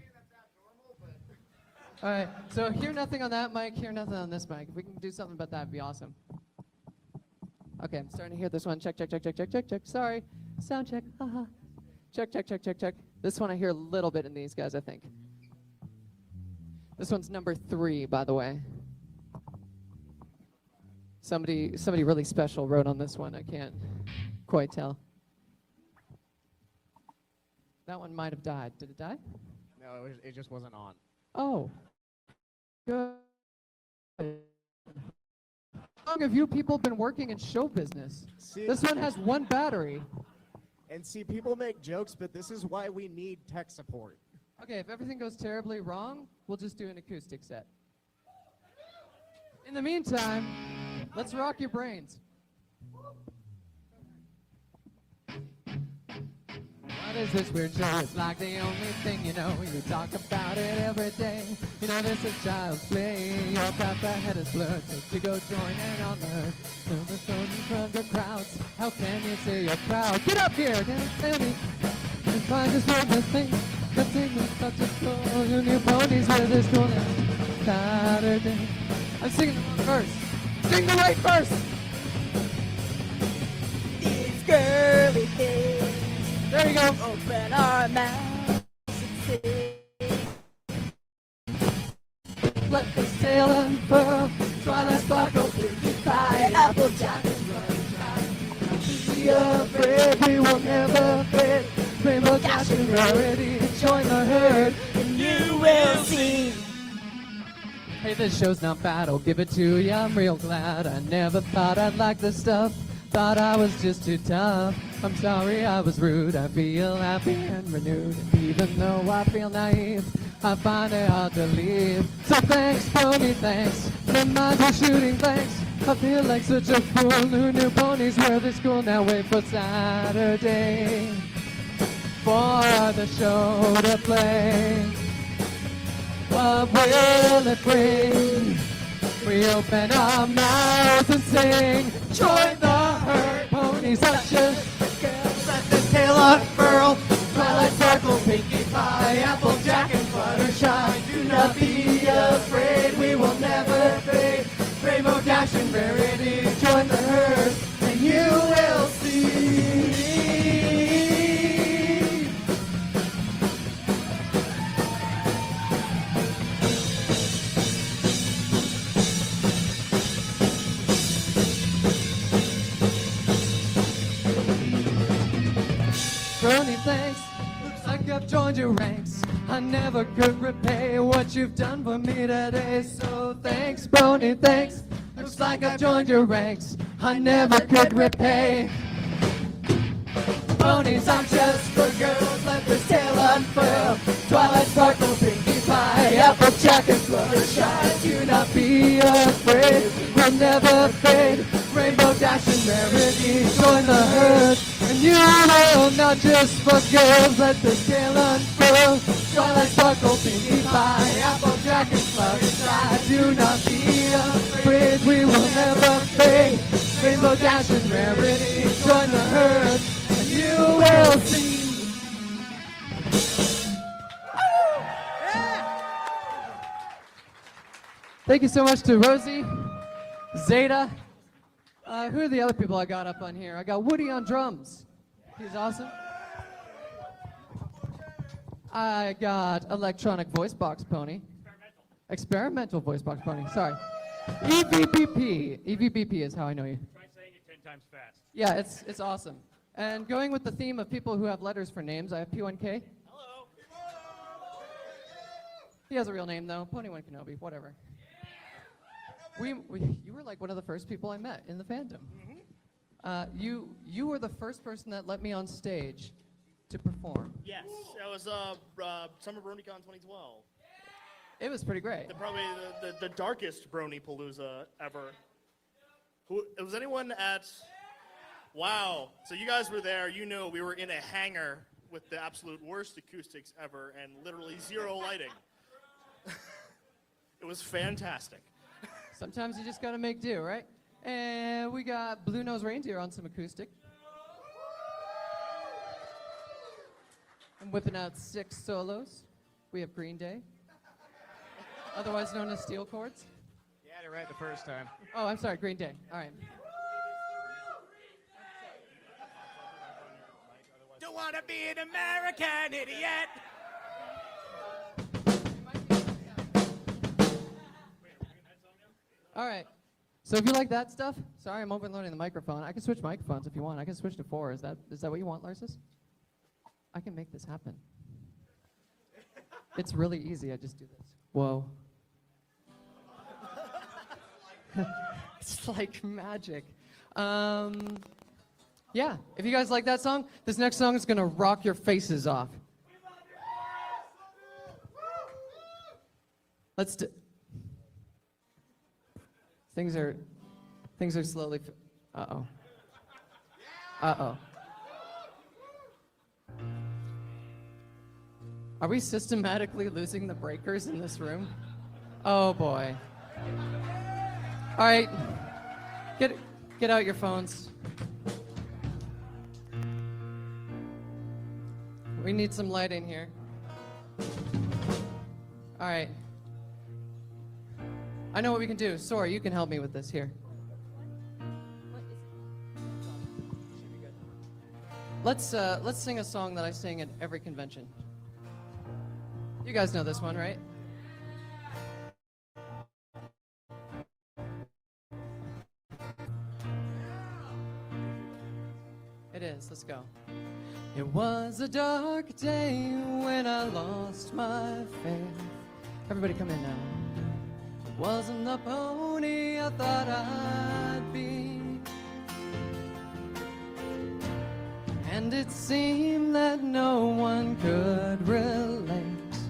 All right, so hear nothing on that mic, hear nothing on this mic. If we can do something about that, it'd be awesome. Okay, I'm starting to hear this one. Check, check, check, check, check, check, check. Sorry. Sound check. Haha. Check, check, check, check, check. This one I hear a little bit in these guys, I think. This one's number 3, by the way. Somebody really special wrote on this one. I can't quite tell. That one might have died. Did it die? No, it just wasn't on. Oh. Good. How long have you people been working in show business? See, This one has 1 battery. and see, people make jokes, but this is why we need tech support. Okay, if everything goes terribly wrong, we'll just do an acoustic set. In the meantime, let's rock your brains. What is this weird show? It's like the only thing you know. You talk about it every day. You know this is child's play. Your path ahead is blurred, so to go join in on the phone from the crowds. How can you say you're proud? Get up here, tell me. If I just want the thing, the thing is such a cool. Your new ponies with this cool now. Saturday. I'm singing the wrong verse. Sing the right verse. These girly days. There you go. Open our mouths and say, Let the sail unfurl. Twilight sparkle, pinkie pie, applejack and run dry. Be afraid, we will never fade. Rainbow dash and rarity, join the herd, and you will see. Hey, this show's not bad, I'll give it to ya. I'm real glad. I never thought I'd like this stuff. Thought I was just too tough. I'm sorry I was rude. I feel happy and renewed. Even though I feel naive, I find it hard to leave. So thanks, pony, thanks. The minds are shooting, thanks. I feel like such a fool. Who knew ponies were this cool? Now wait for Saturday for the show to play. What will it bring? We open our mouths and sing. Join the herd, ponies are just girls. Let the tail unfurl. Twilight sparkle, pinkie pie, applejack and fluttershy. Do not be afraid, we will never fade. Rainbow dash and rarity, join the herd, and you will see. Brony, thanks. Looks like I've joined your ranks. I never could repay what you've done for me today. So thanks, Brony, thanks. Looks like I've joined your ranks. I never could repay. Bronies aren't just for girls. Let this tale unfurl. Twilight sparkle, pinkie pie, applejack and fluttershy. Do not be afraid. We'll never fade. Rainbow dash and rarity, join the herd. And you will not just for girls, let the tale unfurl. Twilight sparkle, pinkie pie, applejack and fluttershy. Do not be afraid, we will never fade. Rainbow dash and rarity, join the herd, and you will see. Thank you so much to Rosie, Zeta. Who are the other people I got up on here? I got Woody on drums. He's awesome. I got electronic voice box pony. Experimental voice box pony. Sorry. EVBP. EVBP is how I know you. Try saying it 10 times fast. Yeah, it's awesome. And going with the theme of people who have letters for names, I have P1K. Hello. He has a real name though. Pony1 Kenobi. Whatever. You were like one of the first people I met in the fandom. You were the first person that let me on stage to perform. Yes, that was Summer BronyCon 2012. It was pretty great. Probably the darkest Brony Palooza ever. Was anyone at? Wow. So you guys were there. You know we were in a hangar with the absolute worst acoustics ever and literally zero lighting. It was fantastic. Sometimes you just gotta make do, right? And we got Blue Nose Reindeer on some acoustic. I'm whipping out 6 solos. We have Green Day, otherwise known as Steel Chords. You had it right the first time. Oh, I'm sorry, Green Day. All right. Don't want to be an American idiot. All right. So if you like that stuff, sorry, I'm overloading the microphone. I can switch microphones if you want. I can switch to 4. Is that what you want, Larsis? I can make this happen. It's really easy. I just do this. Whoa. It's like magic. Yeah, if you guys like that song, this next song is gonna rock your faces off. Let's do. Things are slowly. Uh-oh. Uh-oh. Are we systematically losing the breakers in this room? Oh boy. All right, get out your phones. We need some light in here. All right. I know what we can do. Sora, you can help me with this here. Let's sing a song that I sing at every convention. You guys know this one, right? It is. Let's go. It was a dark day when I lost my faith. Everybody come in now. It wasn't the pony I thought I'd be. And it seemed that no one could relate.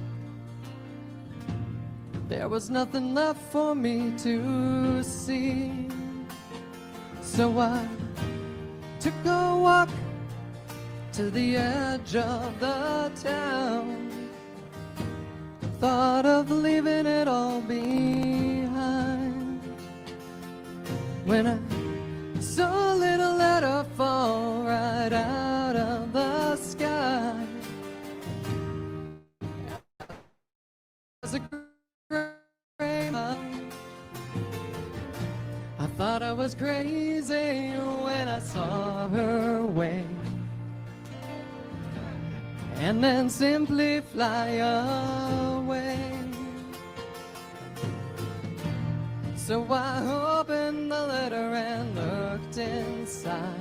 There was nothing left for me to see. So I took a walk to the edge of the town. Thought of leaving it all behind. When I saw a little letter fall right out of the sky. It was a gray mountain. I thought I was crazy when I saw her wave, and then simply fly away. So I opened the letter and looked inside.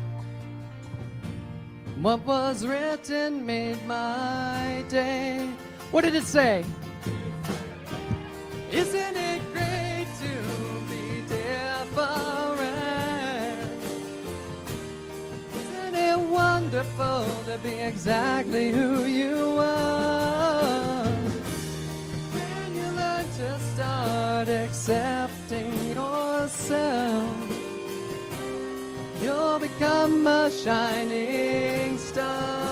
What was written made my day. What did it say? Isn't it great to be different? Isn't it wonderful to be exactly who you are? When you learn to start accepting yourself, you'll become a shining star.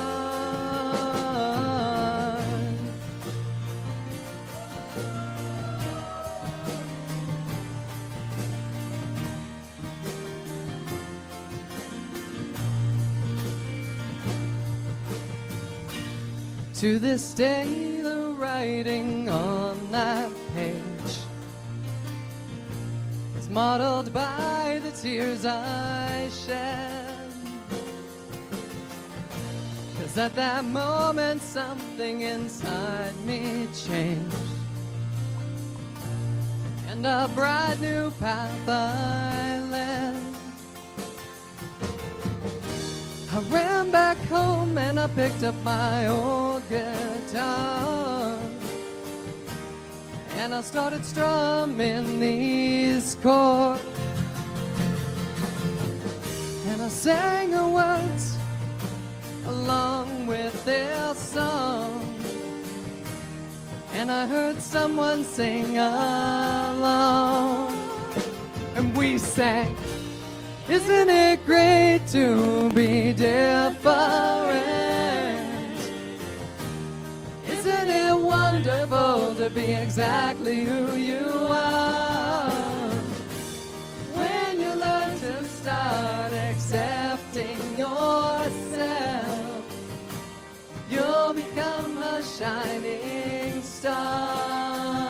To this day, the writing on that page is modeled by the tears I shed. 'Cause at that moment, something inside me changed, and a bright new path I led. I ran back home and I picked up my old guitar, and I started strumming these chords, and I sang the words along with their song, and I heard someone sing along, and we sang, isn't it great to be different? Isn't it wonderful wonderful to be exactly who you are. When you learn to start accepting yourself, you'll become a shining star.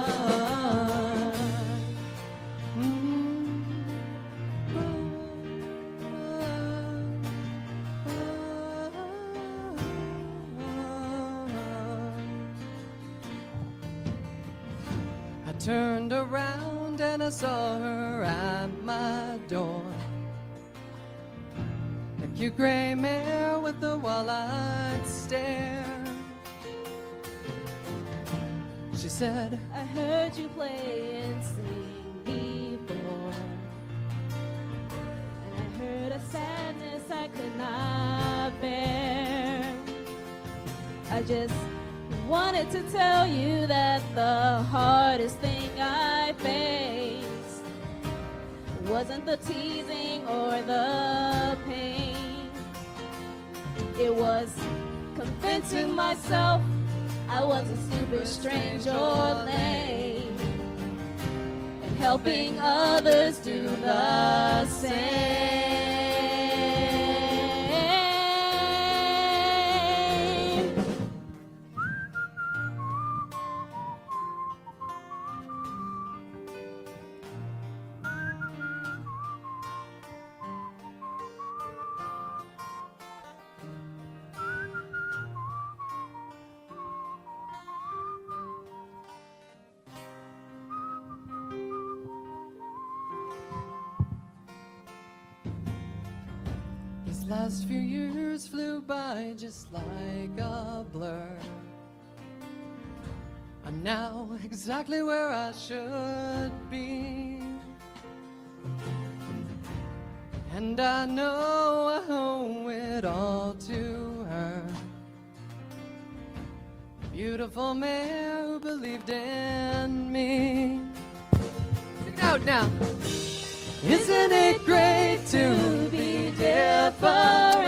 I turned around and I saw her at my door. A cute gray mare with a wall-eyed stare. She said, I heard you play and sing before, and I heard a sadness I could not bear. I just wanted to tell you that the hardest thing I faced wasn't the teasing or the pain. It was convincing myself I wasn't stupid, strange, or lame, and helping others do the same. These last few years flew by just like a blur. I'm now exactly where I should be, and I know I owe it all to her. Beautiful mare who believed in me. Sing it out now. Isn't it great to be different?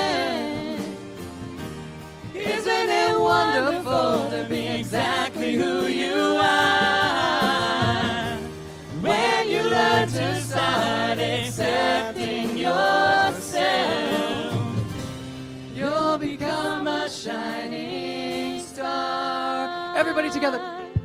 Isn't it wonderful to be exactly who you are? When you learn to start accepting yourself, you'll become a shining star. Everybody together.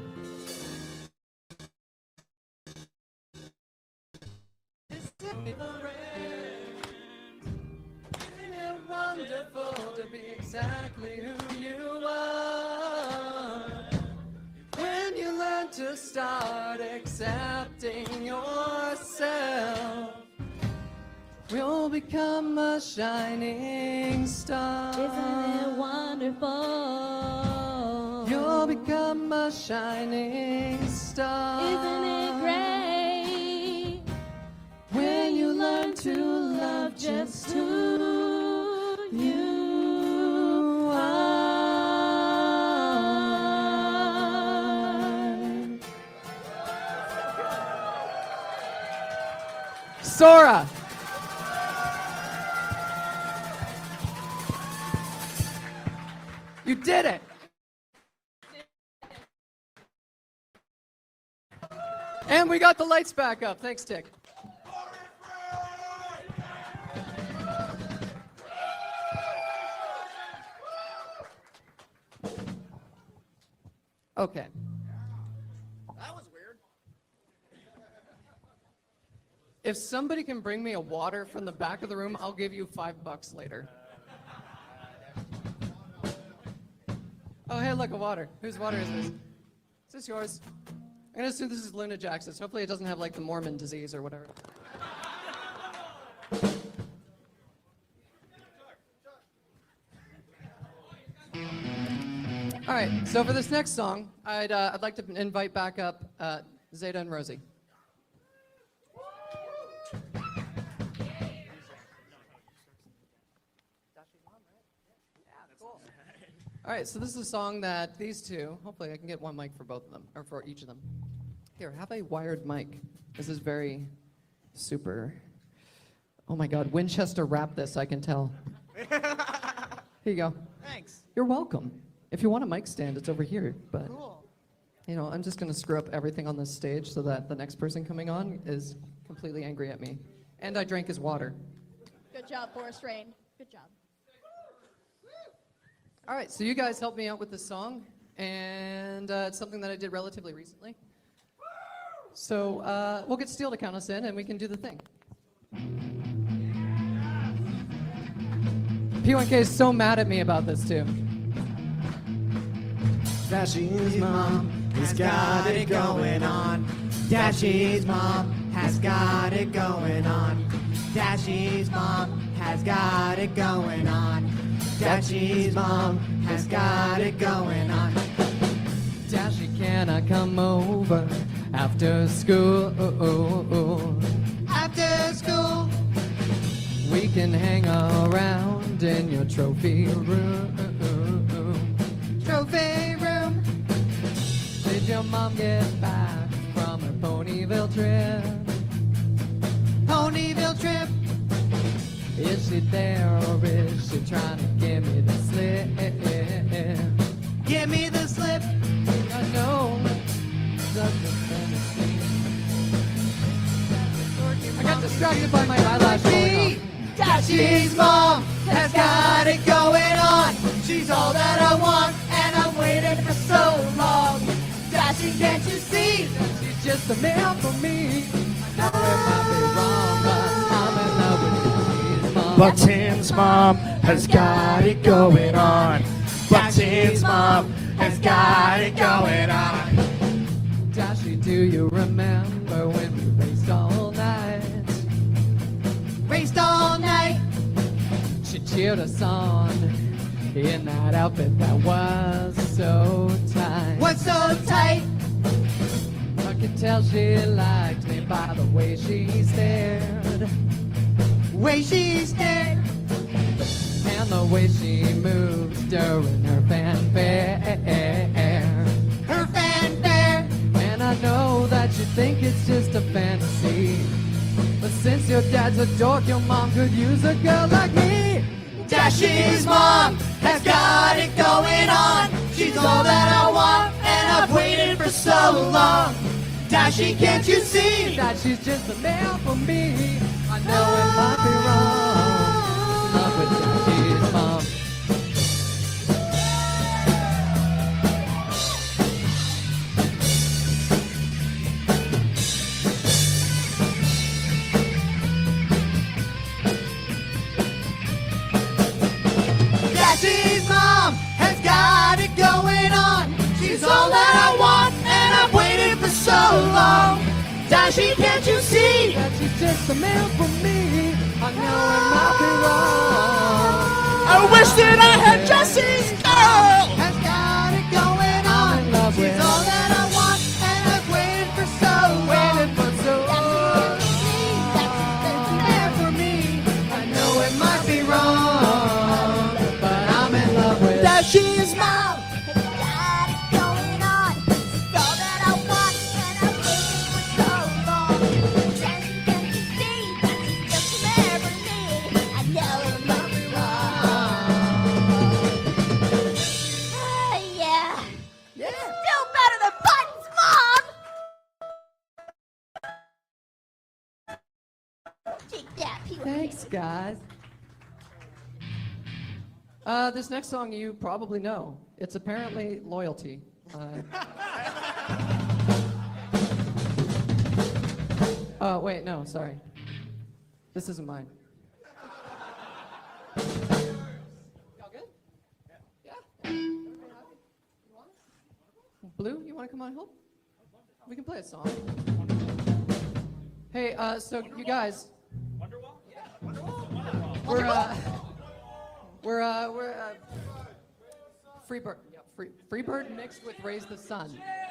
Isn't it wonderful to be exactly who you are? When you learn to start accepting yourself, you'll become a shining star. Isn't it wonderful? You'll become a shining star. Isn't it great when you learn to love just who you are? Sora. You did it. And we got the lights back up. Thanks, Tick. Okay. That was weird. If somebody can bring me a water from the back of the room, I'll give you $5 later. Oh, hey, look, a water. Whose water is this? Is this yours? I'm gonna assume this is Luna Jackson's. Hopefully it doesn't have like the Mormon disease or whatever. All right, so for this next song, I'd like to invite back up Zeta and Rosie. All right, so this is a song that these two, hopefully I can get one mic for both of them, or for each of them. Here, have a wired mic. This is very super. Oh my God, Winchester wrapped this, I can tell. Here you go. Thanks. You're welcome. If you want a mic stand, it's over here. But you know, I'm just gonna screw up everything on this stage so that the next person coming on is completely angry at me. And I drank his water. Good job, Boris Rain. Good job. All right, so you guys helped me out with this song, and it's something that I did relatively recently. So we'll get Steele to count us in, and we can do the thing. P1K is so mad at me about this, too. Dashy's mom has got it going on. Dashy's mom has got it going on. Dashy's mom has got it going on. Dashy's mom has got it going on. Dashy, can I come over after school? After school, We can hang around in your trophy room. trophy room. Did your mom get back from her Ponyville trip? Ponyville trip. Is she there or is she trying to give me the slip? Give me the slip. I know such a fantasy. I got distracted by my eyelash falling off. Dashy's mom has got it going on. She's all that I want, and I've waited for so long. Dashy, can't you see? She's just a man for me. I know it might be wrong, but I'm in love with Dashy's mom. But Tim's mom has got it going on. But Tim's mom has got it going on. Dashy, do you remember when we raced all night? Raced all night. She cheered us on in that outfit that was so tight. What's so tight? I could tell she liked me by the way she stared. Way she stared. And the way she moved during her fanfare. Her fanfare. And I know that you think it's just a fantasy, but since your dad's a dork, your mom could use a girl like me. Dashy's mom has got it going on. She's all that I want, and I've waited for so long. Dashy, can't you see? That she's just a man for me. I know it might be wrong. Love with Dashy's mom. Dashy's mom has got it going on. She's all that I want, and I've waited for so long. Dashy, can't you see? That she's just a man for me. I know it might be wrong. I wish that I had Jesse's girl. Has got it going on. I'm in love She's with all that I want, and I've waited for so long. waiting for so long. That's there for me. I know it might be wrong, but I'm in love with Dashy's mom. Thanks, guys. This next song you probably know. It's apparently Loyalty. Oh, wait, no, sorry. This isn't mine. Y'all good? Yeah? Everybody happy? You want it? Blue, you want to come on and help? We can play a song. Hey, so you guys. We're Freebird. Yeah, Freebird mixed with Raise the Sun.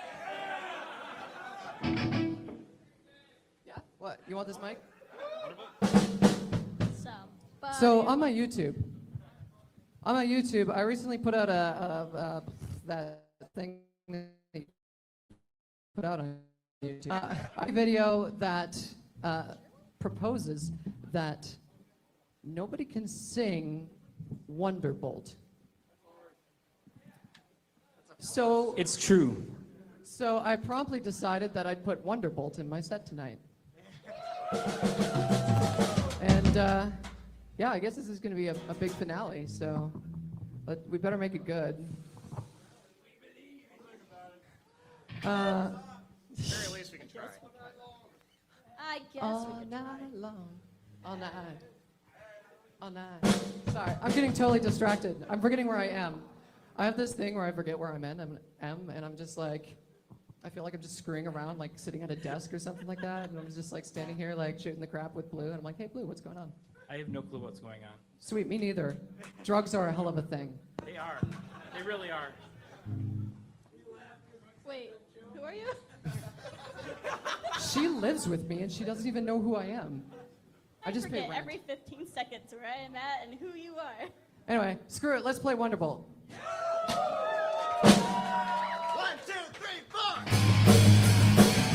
Yeah? What? You want this mic? So on my YouTube, I recently put out that thing that you put out on YouTube. A video that proposes that nobody can sing Wonderbolt. So, It's true. so I promptly decided that I'd put Wonderbolt in my set tonight. And yeah, I guess this is going to be a big finale, so we better make it good. Very least we can try. I guess All we could try. night long, all night, all night. Sorry, I'm getting totally distracted. I'm forgetting where I am. I have this thing where I forget where I'm and I'm just like, I feel like I'm just screwing around, like sitting at a desk or something like that, and I'm just like standing here, like shooting the crap with Blue, and I'm like, hey, Blue, what's going on? I have no clue what's going on. Sweet, me neither. Drugs are a hell of a thing. They are. They really are. Wait, who are you? She lives with me, and she doesn't even know who I am. I just pay forget rent. every 15 seconds where I am at and who you are. Anyway, screw it. Let's play Wonderbolt. 1, 2, 3, 4.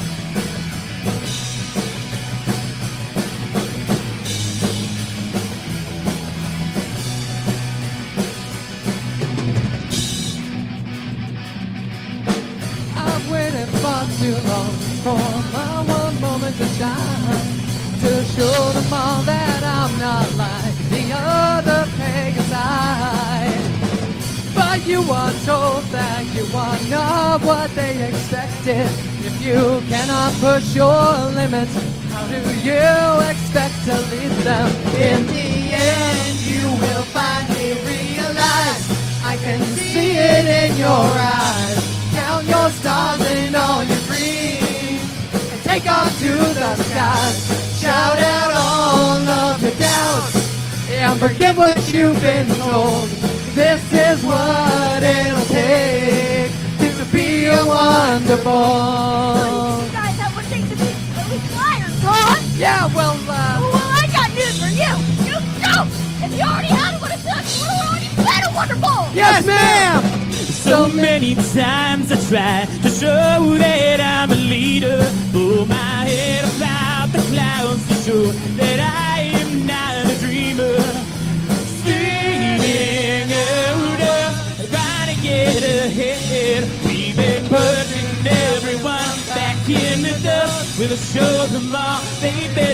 I've waited far too long for my one moment to shine, to show them all that I'm not like the other pagan side. But you are told that you are not what they expected. If you cannot push your limits, how do you expect to lead them? In the end, you will finally realize I can see it in your eyes. Count your stars and all your dreams, and take off to the skies. Shout out all of your doubts, and forget what you've been told. This is what it'll take to be a wonderful. You guys have what it takes to be liars, huh? Yeah, well, Well, I got news for you. You don't. If you already had what it took, you would have already been a wonderful. yes, ma'am. So many times I tried to show that I'm a leader. Pull my head about the clouds to show that I am not a dreamer. Speeding out, trying to get ahead. We've been putting everyone back in the dust. We'll show them all they've been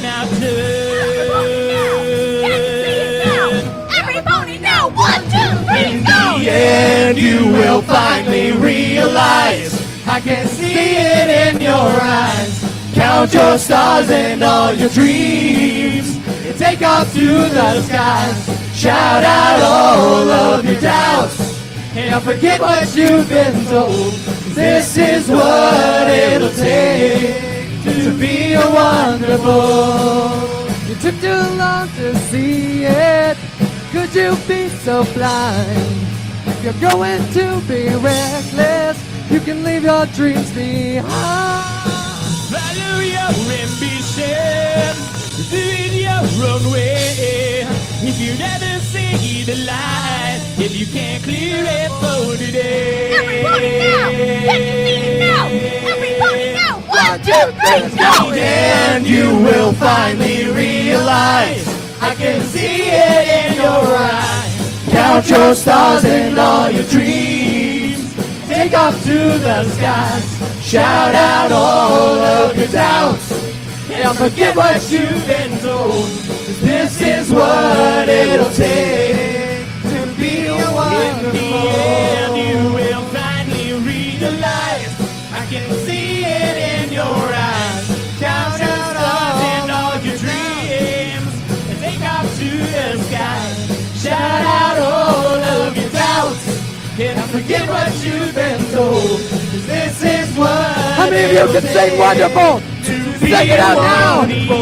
outdone. Everybody now, 1, 2, 3, In go! the end, you will finally realize I can see it in your eyes. Count your stars and all your dreams, and take off to the skies. Shout out all of your doubts, and forget what you've been told. This is what it'll take to be a wonderful. You took too long to see it. Could you be so blind? If you're going to be reckless, you can leave your dreams behind. Follow your ambition, do it your own way. If you never see the light, if you can't clear it for today. Everybody now! Can you see it now? Everybody now! 1, 2, 3, go! And you will finally realize I can see it in your eyes. Count your stars and all your dreams, take off to the skies. Shout out all of your doubts, and forget what you've been told. 'Cause this is what it'll take to be a wonderful. And you will finally realize I can see it in your eyes. Count your stars and all your dreams, and take off to the sky. Shout out all of your doubts, and forget what you've been told. 'Cause this is what How many of you can sing Wonderful? Sing it out now! And you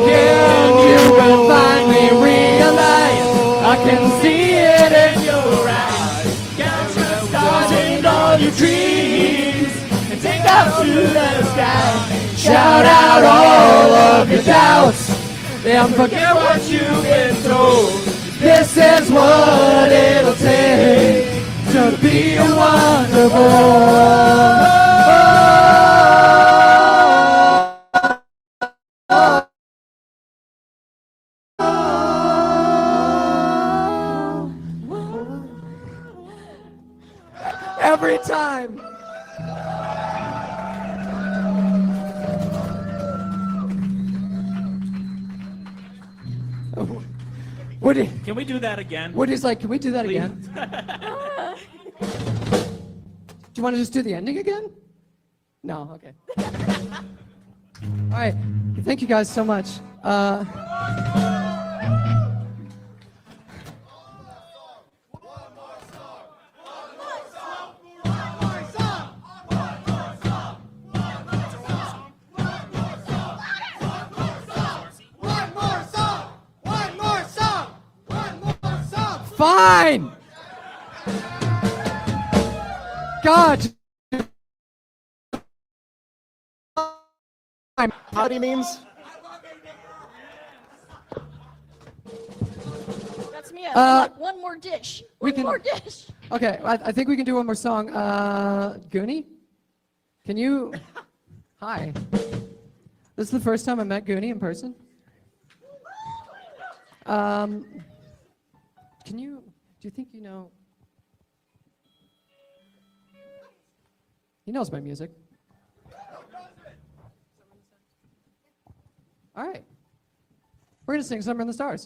will finally realize I can see it in your eyes. Count your stars and all your dreams, and take off to the sky. Shout out all of your doubts, and forget what you've been told. This is what it'll take to be a wonderful. every time. Woody, Can we do that again? Woody's like, can we do that Please. again? Do you want to just do the ending again? No, okay. All right, thank you guys so much. Fine. God. Howdy means? That's me. I like one more dish. we One can- more dish. Okay, I think we can do one more song. Goonie, can you? Hi. This is the first time I met Goonie in person. Can you? Do you think you know? He knows my music. All right. We're gonna sing "Summer in the Stars."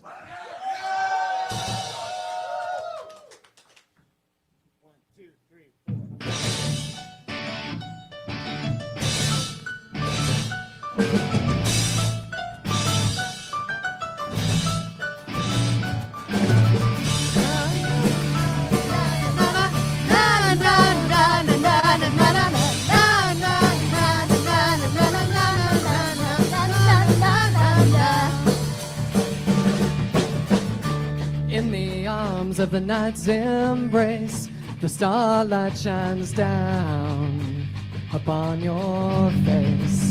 In the arms of the night's embrace, the starlight shines down upon your face.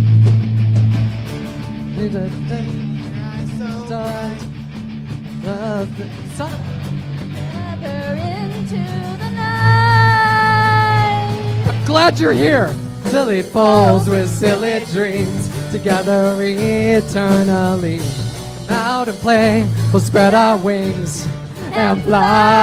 Glad you're here. Silly falls with silly dreams, together eternally. Come out and play, we'll spread our wings and fly.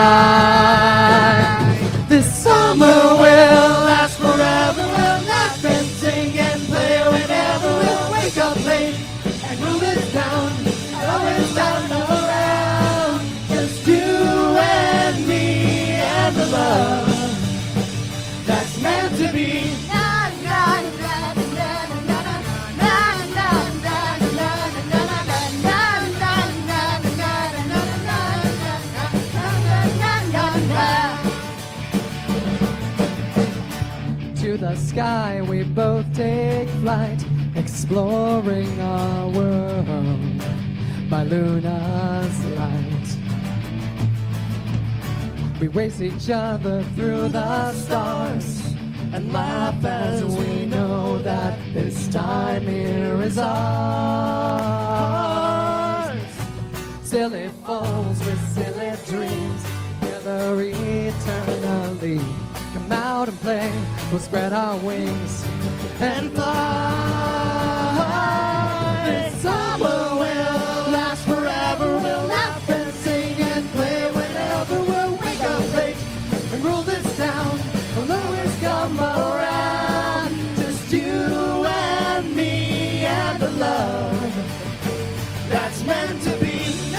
This summer will last forever. We'll laugh and sing and play whenever. We'll wake up late and rule it down. Always down around. Just you and me and the love that's meant to be. To the sky we both take flight, exploring our world by Luna's light. We race each other through the stars and laugh as we know that this time here is ours. Silly falls with silly dreams, together eternally. Come out and play, we'll spread our wings and fly. This summer will last forever. We'll laugh and sing and play whenever. We'll wake up late and rule this town. We'll always come around. Just you and me and the love that's meant to be.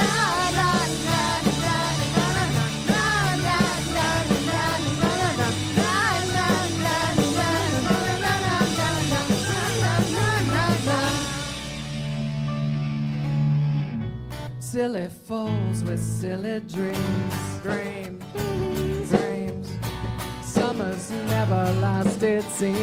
Silly fools with silly dreams, dreams. Summers never last, it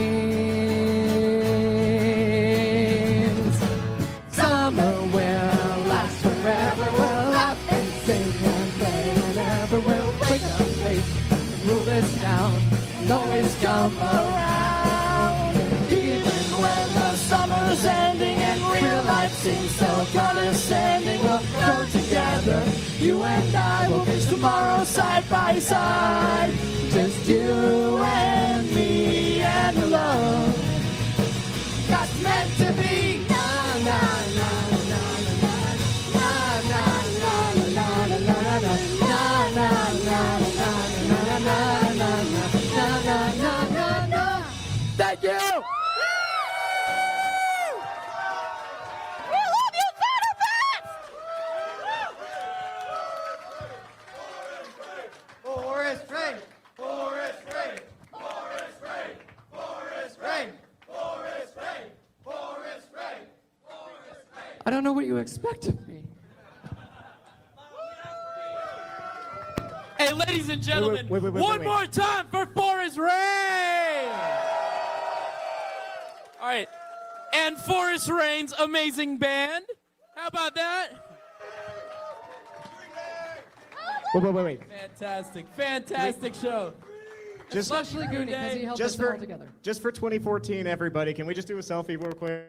seems. Summer will last forever. We'll laugh and sing and play whenever. We'll wake up late and rule this town and always come around. Even when the summer's ending and real life seems so condescending, we'll go together. You and I will face tomorrow side by side. Just you and me and the love that's meant to be. Na na na na na na na na na na na na na na. Thank you. I don't know what you expect of me. Hey, ladies and gentlemen, one more time for Forrest Rain! All right, and Forrest Rain's amazing band. How about that? Wait. Fantastic show. Especially Goonie, because he helped us all together. Just for 2014, everybody, can we just do a selfie real quick?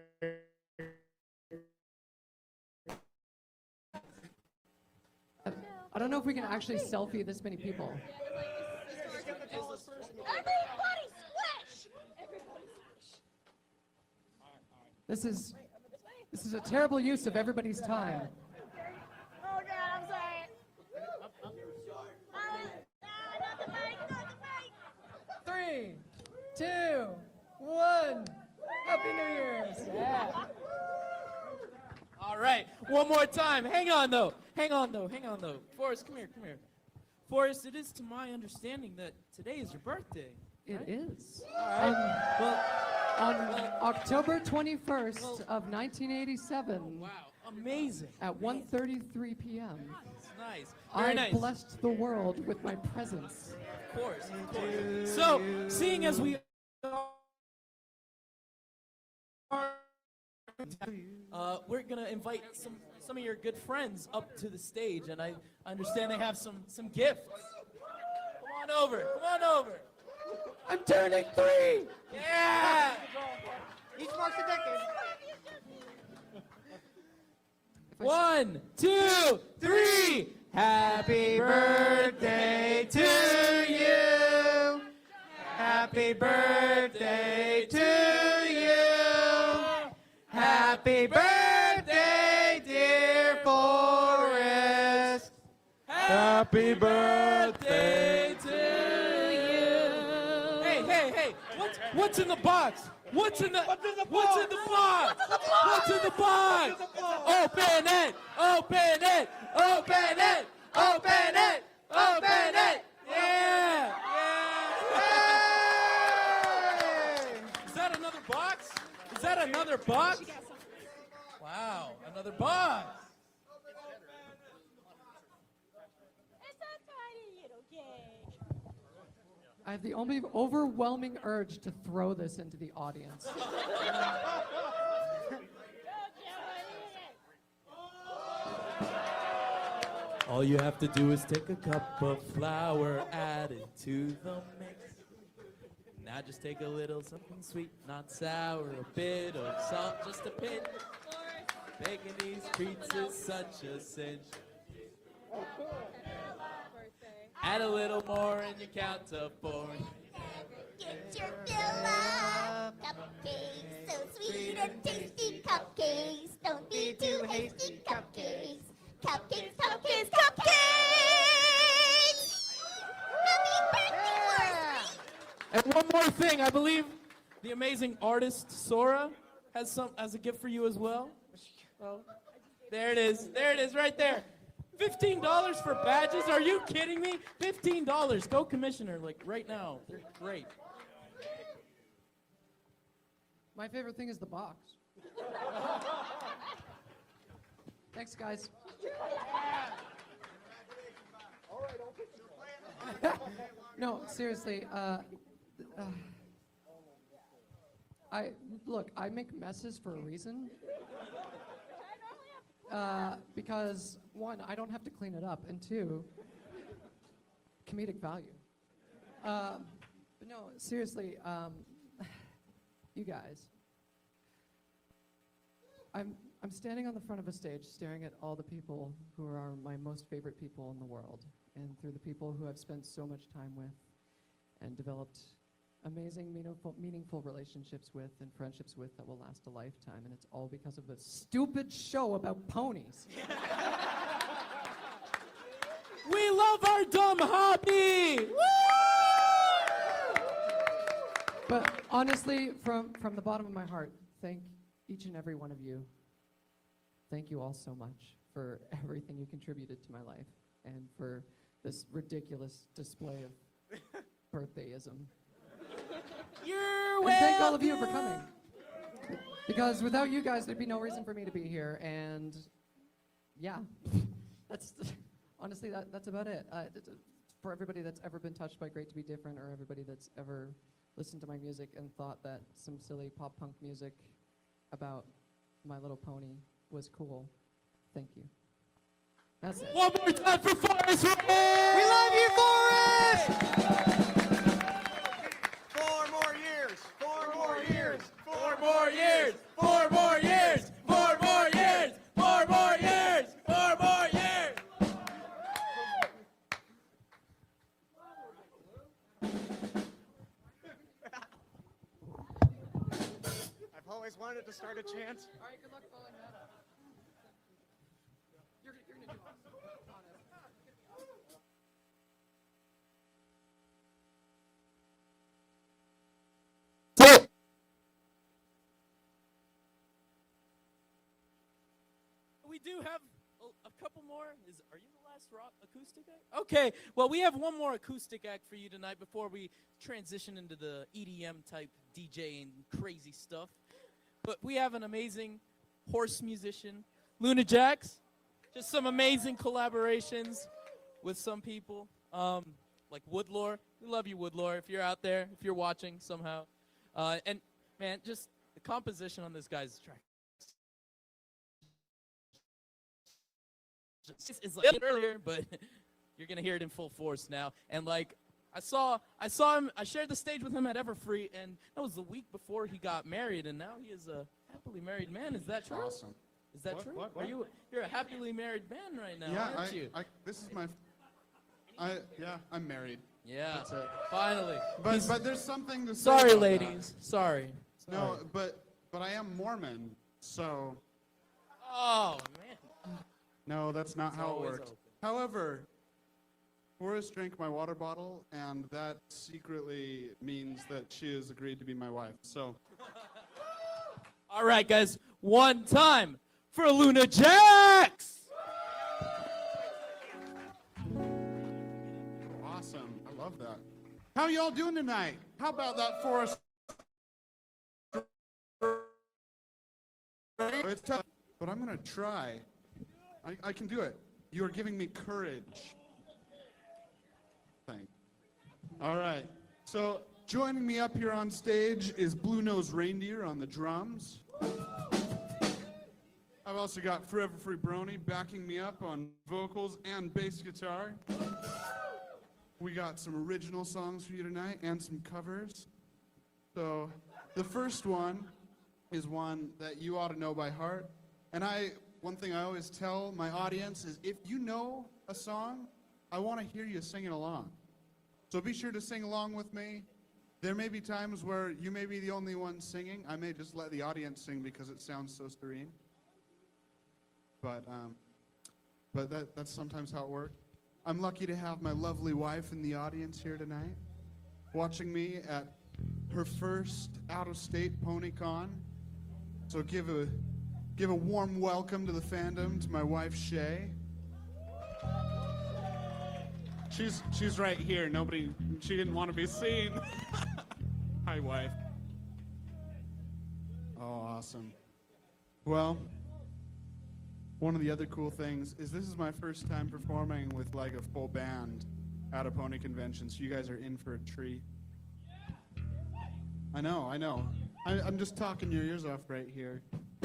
I don't know if we can actually selfie this many people. Everybody squish! This is a terrible use of everybody's time. Oh God, I'm sorry. Not the mic, not the mic. 3, 2, 1. Happy New Year's. Yeah. All right, one more time. Hang on though. Forrest, come here. Forrest, it is to my understanding that today is your birthday. It is. All right. On October 21st of 1987. Wow, amazing. At 1:33 p.m. It's nice. Very I nice. blessed the world with my presence. Of course. So, seeing as we are, we're gonna invite some of your good friends up to the stage, and I understand they have some gifts. Come on over. I'm turning 3. Yeah. Each marks a decade. 1, 2, 3. Happy birthday to you. Happy birthday to you. Happy birthday, dear Forrest. Happy birthday to you. Hey, what's in the box? What's in the box? What's in the box? Open it! Yeah! Is that another box? Wow, another box. It's a tiny little cake. I have the overwhelming urge to throw this into the audience. All you have to do is take a cup of flour, add it to the mix. Now just take a little something sweet, not sour, a bit of salt, just a pinch. Baking these treats is such a cinch. Add a little more and you count to 4. Get your fill up. Cupcakes, so sweet and tasty cupcakes. Don't be too hasty, cupcakes. Cupcakes. Happy birthday, Forrest. And one more thing, I believe the amazing artist Sora has a gift for you as well. Oh, there it is right there. $15 for badges? Are you kidding me? $15. Go commissioner, like right now. They're great. My favorite thing is the box. Thanks, guys. No, seriously. I make messes for a reason. Because 1, I don't have to clean it up, and 2, comedic value. But no, seriously, you guys. I'm standing on the front of a stage staring at all the people who are my most favorite people in the world, and through the people who I've spent so much time with and developed amazing, meaningful relationships with and friendships with that will last a lifetime, and it's all because of a stupid show about ponies. We love our dumb hobby! Woo! But honestly, from the bottom of my heart, thank each and every one of you. Thank you all so much for everything you contributed to my life and for this ridiculous display of birthdayism. You're and thank all of you for coming. Because without you guys, there'd be no reason for me to be here. And yeah, that's honestly that's about it. For everybody that's ever been touched by Great to Be Different, or everybody that's ever listened to my music and thought that some silly pop punk music about My Little Pony was cool, thank you. That's it. One more time for Forrest Ray! We love you, Forrest! 4 more years. 4 more years. 4 more years! 4 more years! 4 more years! 4 more years! 4 more years! I've always wanted to start a chant. All right, good luck following that up. You're gonna do it. We do have a couple more. Are you the last rock acoustic act? Okay, well, we have one more acoustic act for you tonight before we transition into the EDM type DJing crazy stuff. But we have an amazing horse musician, Luna Jax. Just some amazing collaborations with some people, like Woodlore. We love you, Woodlore, if you're out there, if you're watching somehow. And, man, just the composition on this guy's track. It's like earlier, but you're gonna hear it in full force now. And like I saw him. I shared the stage with him at Everfree, and that was the week before he got married, and now he is a happily married man. Is that true? Awesome. Is that true? Are you're a happily married man right now, Yeah, aren't you? this is my. I'm married. Yeah. That's it. Finally. But there's something to say. Sorry, about ladies. Sorry. No, but I am Mormon, so. Oh man. No, that's not It's how it always works. open. However, Forrest drank my water bottle, and that secretly means that she has agreed to be my wife. So. All right, guys. One time for Luna Jax. Awesome. I love that. How y'all doing tonight? How about that Forrest? It's tough, but I'm going to try. I can do it. You are giving me courage. Thanks. All right. So joining me up here on stage is Blue Nose Reindeer on the drums. I've also got Forever Free Brony backing me up on vocals and bass guitar. We got some original songs for you tonight and some covers. So the first one is one that you ought to know by heart. And one thing I always tell my audience is if you know a song, I want to hear you singing along. So be sure to sing along with me. There may be times where you may be the only one singing. I may just let the audience sing because it sounds so serene. But that's sometimes how it works. I'm lucky to have my lovely wife in the audience here tonight, watching me at her first out-of-state PonyCon. So give a warm welcome to the fandom to my wife Shay. She's right here. She didn't want to be seen. Hi, wife. Oh, awesome. Well, one of the other cool things is this is my first time performing with like a full band at a pony convention, so you guys are in for a treat. I know. I'm just talking your ears off right here.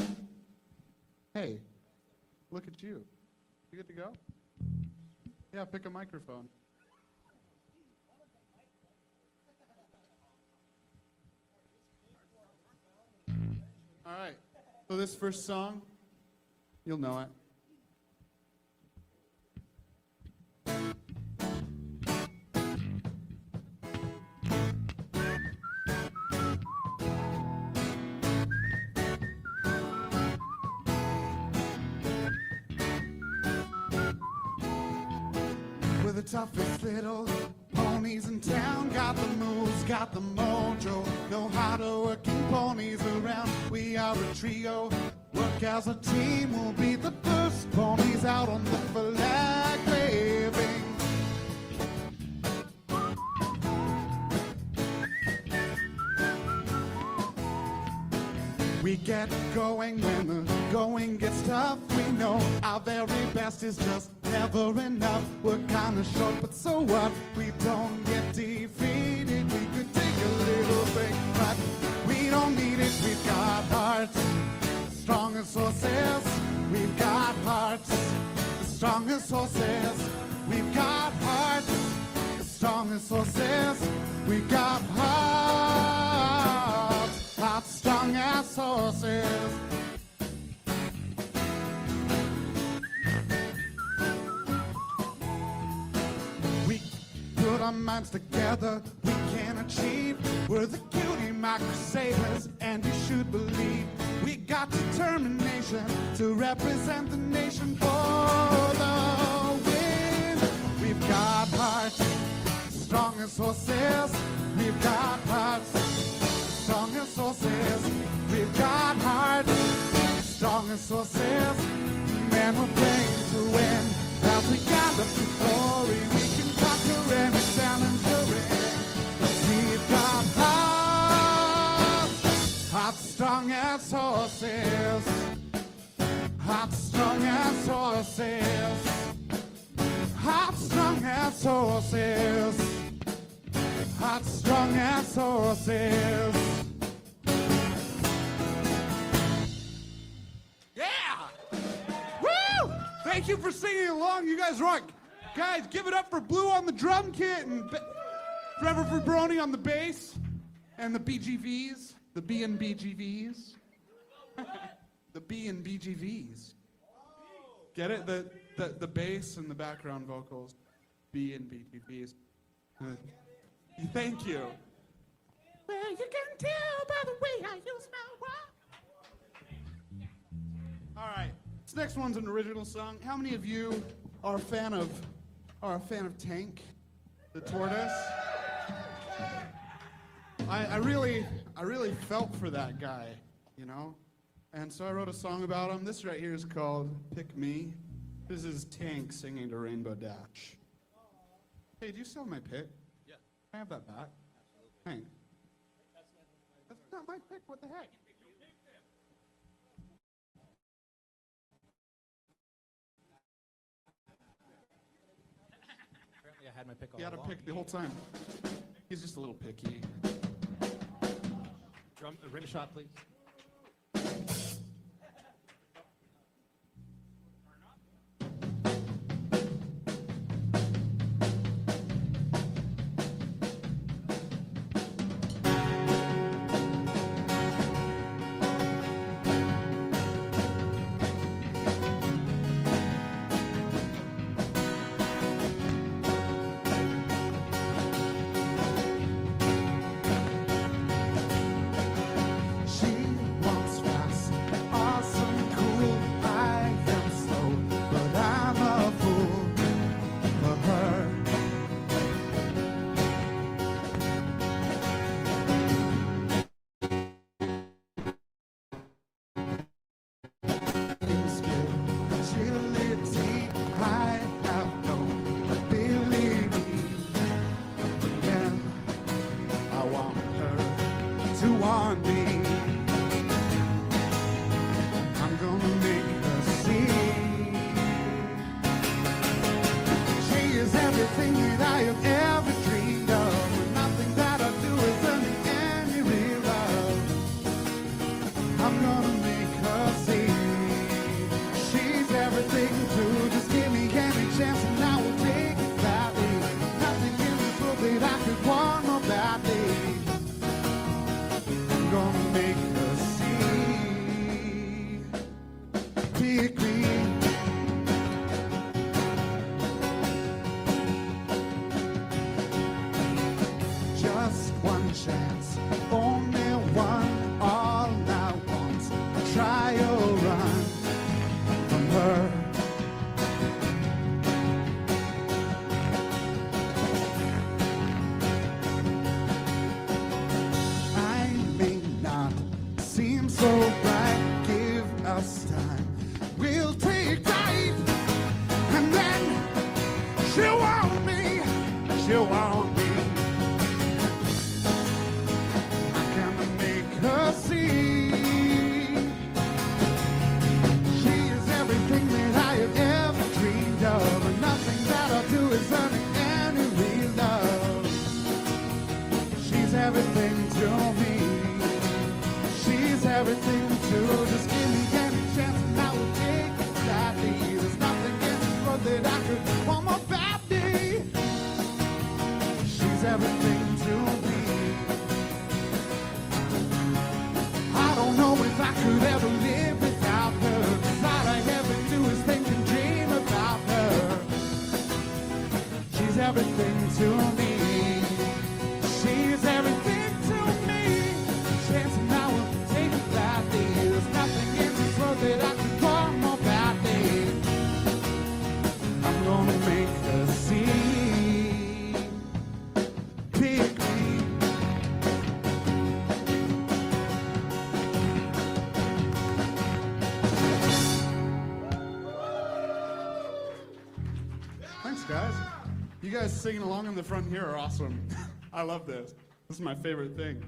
Hey, look at you. You good to go? Yeah, pick a microphone. All right. So this first song, you'll know it. We're the toughest little ponies in town. Got the moves, got the mojo. Know how to work in ponies around. We are a trio. Work as a team. We'll be the first ponies out on the flag waving. We get going when the going gets tough. We know our very best is just never enough. We're kinda short, but so what? We don't get defeated. We could take a little break, but we don't need it. We've got hearts, strong as horses. We've got hearts, strong as horses. We've got hearts, strong as horses. We've got hearts, hearts strong as horses. We put our minds together, we can achieve. We're the cutie marker sailors, and you should believe we got determination to represent the nation for the win. We've got hearts, strong as horses. We've got hearts, strong as horses. We've got hearts, strong as horses. Man, we're playing to win. As we gather for glory, we can conquer any challenge we're in. We've got hearts, hearts strong as horses. Hearts strong as horses. Hearts strong as horses. Hearts strong as horses. Yeah! Woo! Thank you for singing along. You guys rock. Guys, give it up for Blue on the drum kit and Forever for Brony on the bass and the BGVs, the B and BGVs. The B and BGVs. Get it? The bass and the background vocals. B and BGVs. Thank you. Well, you can tell by the way I use my walk. All right, this next one's an original song. How many of you are a fan of Tank, the tortoise? I really felt for that guy, you know, and so I wrote a song about him. This right here is called "Pick Me." This is Tank singing to Rainbow Dash. Hey, do you still have my pick? Yeah. Can I have that back? Hey. That's not my pick. What the heck? Apparently I had my pick all He had a along. pick the whole time. He's just a little picky. Rim shot, please. She wants fast, awesome, cool. I am slow, but I'm a fool for her. Agility, I have no ability. Then I want her to want me. I'm gonna make her see. She is everything that I have ever dreamed of. And nothing that I do is earning any real love. I'm gonna make her see. She's everything to just give me any chance and I will take it gladly. Nothing in this world that I could want more badly. I'm gonna make her see. Pick me. Just one chance, only one. All I want, a trial run from her. I may not seem so bright. Give us time. We'll take time, and then she'll want me. She'll want me. I'm gonna make her see. everything to just give me any chance and I will take it gladly. There's nothing in this world that I could want more badly. She's everything to me. I don't know if I could ever live without her. 'Cause all I ever do is think and dream about her. She's everything to me. She's everything to me. Chance and I will take it gladly. There's nothing in this world that I could want more badly. I'm gonna make her see. Pick me. Thanks, guys. You guys singing along in the front here are awesome. I love this. This is my favorite thing.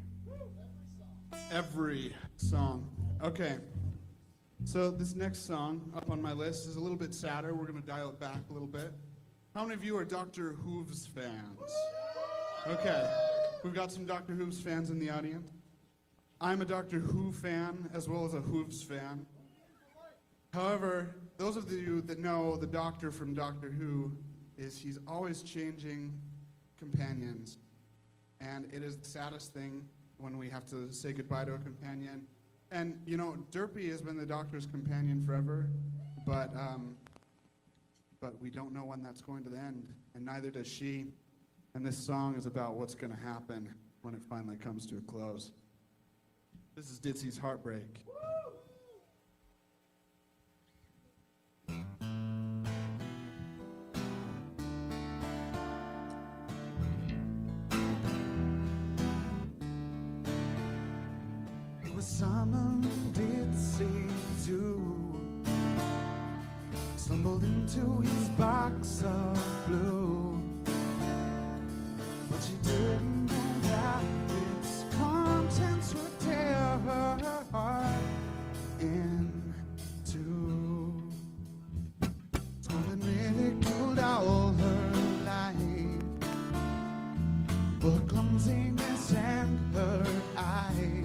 Every song. Okay. So this next song up on my list is a little bit sadder. We're going to dial it back a little bit. How many of you are Dr. Who's fans? Okay. We've got some Dr. Who's fans in the audience. I'm a Doctor Who fan as well as a Who's fan. However, those of you that know the Doctor from Doctor Who is he's always changing companions. And it is the saddest thing when we have to say goodbye to a companion. And, you know, Derpy has been the Doctor's companion forever, but we don't know when that's going to end, and neither does she. And this song is about what's going to happen when it finally comes to a close. This is Ditsy's Heartbreak. Summoned Ditsy too, stumbled into his box of blue, but she didn't know that its contents would tear her heart in two. Told and ridiculed all her life, her clumsiness and her eyes.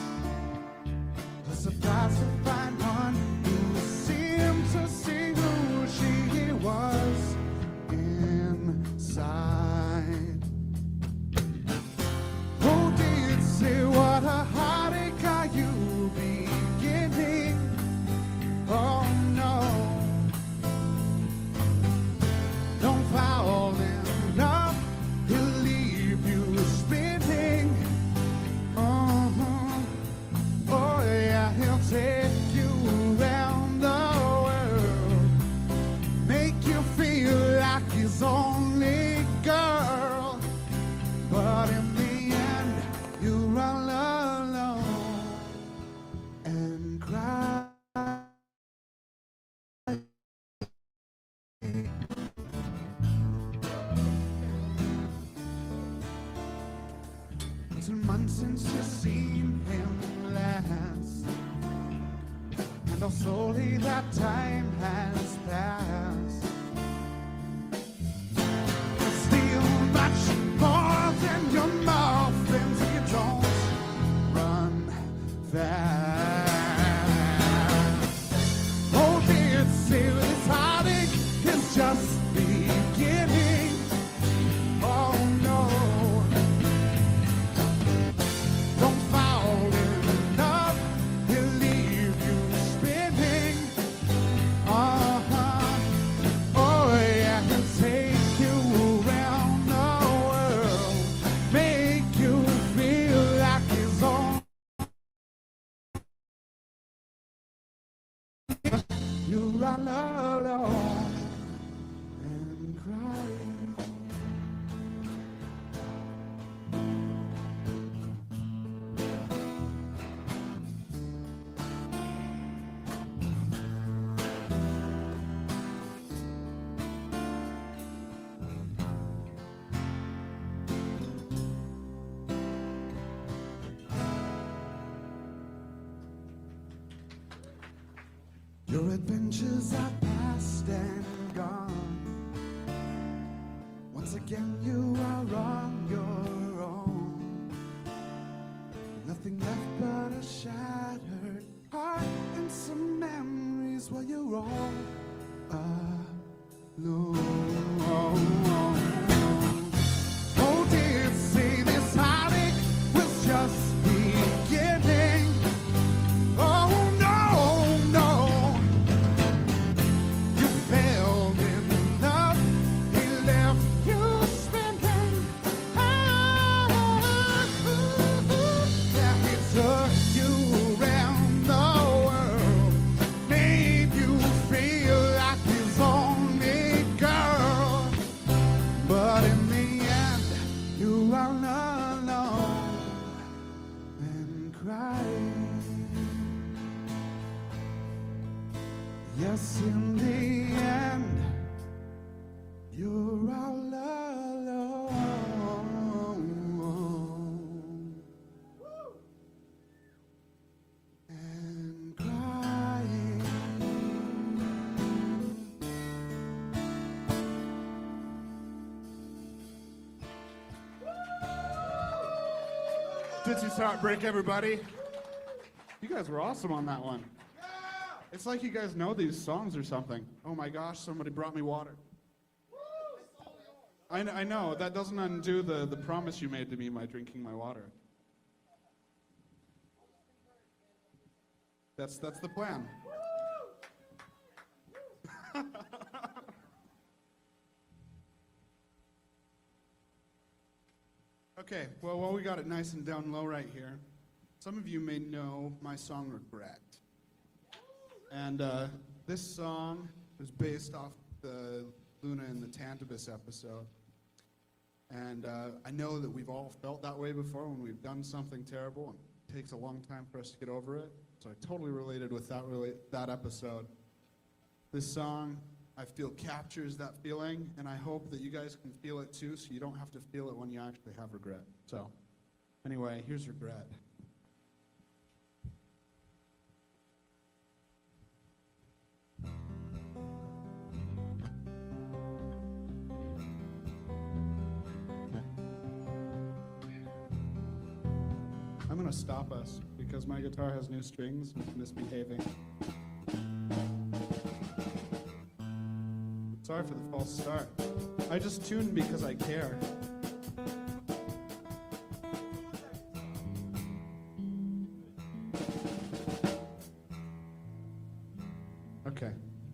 Surprised to find one who seemed to see who she was inside. Oh, did say what a heartache are you beginning? Oh no, don't fall in love, he'll leave you spinning. Oh yeah, he'll take you around the world, make you feel like his only girl. But in the end, you run alone and cry. It's been months since you've seen him last, and how slowly that time has passed. It's still much more than your muffins if you don't run fast. Oh, this is heartache is just beginning. Oh no, don't fall in love, he'll leave you spinning. Oh yeah, he'll take you around the world, make you feel like his own. You run alone and cry. Your adventures are past and gone. Once again you are on your own. Nothing left but a shadow. Yes, in the end, you're all alone and crying. Ditsy's Heartbreak, everybody. You guys were awesome on that one. It's like you guys know these songs or something. Oh my gosh, somebody brought me water. I know, that doesn't undo the promise you made to me by drinking my water. That's the plan. Okay, well, while we got it nice and down low right here, some of you may know my song Regret. And this song is based off the Luna and the Tantabus episode. And I know that we've all felt that way before when we've done something terrible and it takes a long time for us to get over it. So I totally related with that episode. This song, I feel, captures that feeling, and I hope that you guys can feel it too, so you don't have to feel it when you actually have regret. So anyway, here's Regret. I'm gonna stop us because my guitar has new strings and it's misbehaving. Sorry for the false start. I just tuned because I care. Okay.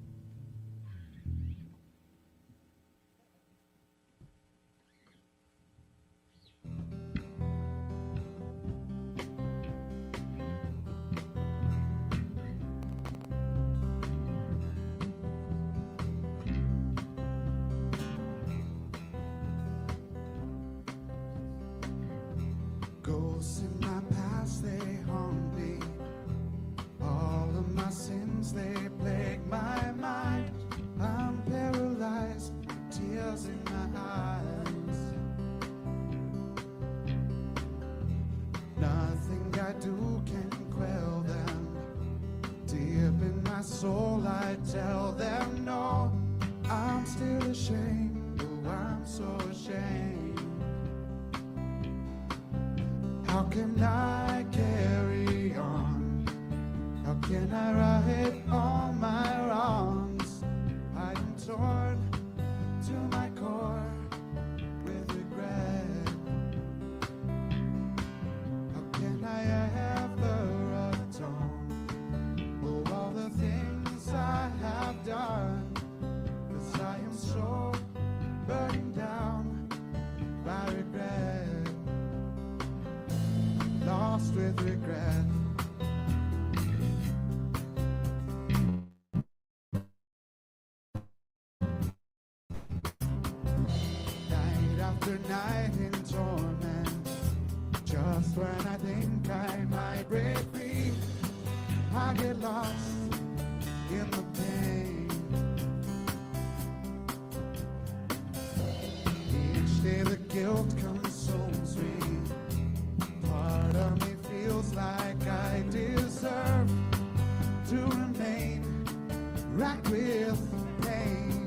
Ghosts in my past, they haunt me. All of my sins, they plague my mind. I'm paralyzed, tears in my eyes. Nothing I do can quell them. Deep in my soul, I tell them no. I'm still ashamed, oh, I'm so ashamed. How can I carry on? How can I right all my wrongs? I'm torn to my core with regret. How can I ever atone for all the things I have done? 'Cause I am so burdened down by regret. Lost with regret. Night after night in torment. Just when I think I might break free, I get lost in the pain. Each day the guilt consumes me. Part of me feels like I deserve to remain racked with pain.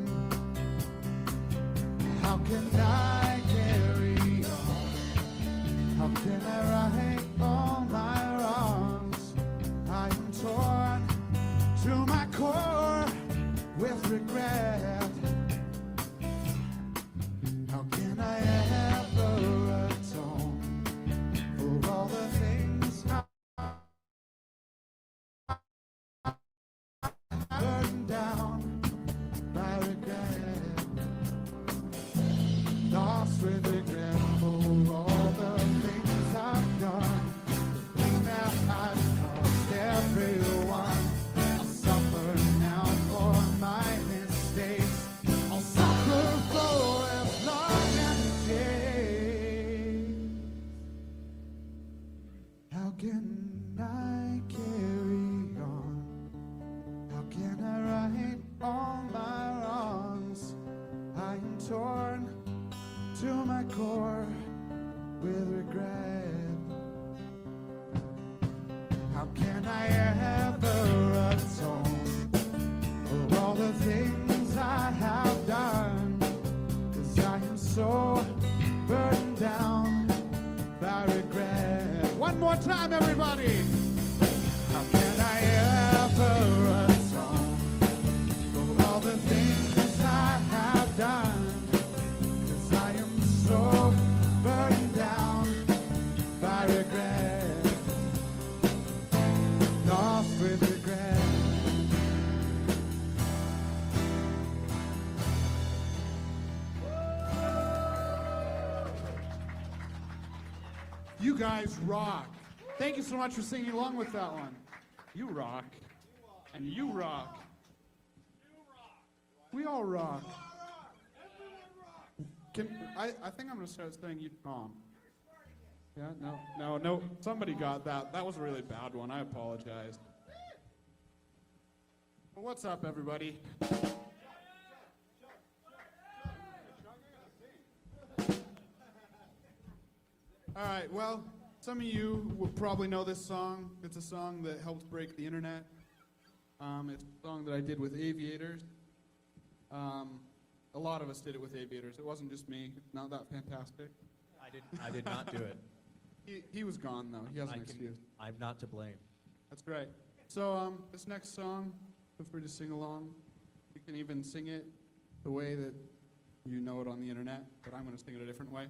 How can I carry on? How can I right all my wrongs? I am torn torn to my core with regret. How can I ever atone for all the things I have done? 'Cause I am so burdened down by regret. One more time, everybody. How can I ever atone for all the things I have done? 'Cause I am so burdened down by regret. Lost with regret. You guys rock. Thank you so much for singing along with that one. You rock. And you rock. We all rock. I think I'm going to start saying you Tom. Yeah, no. Somebody got that. That was a really bad one. I apologize. Well, what's up, everybody? All right, well, some of you will probably know this song. It's a song that helped break the internet. It's a song that I did with Aviators. A lot of us did it with Aviators. It wasn't just me. It's not that fantastic. I did not do it. He was gone, though. He has an excuse. I'm not to blame. That's great. So this next song, feel free to sing along. You can even sing it the way that you know it on the internet, but I'm going to sing it a different way.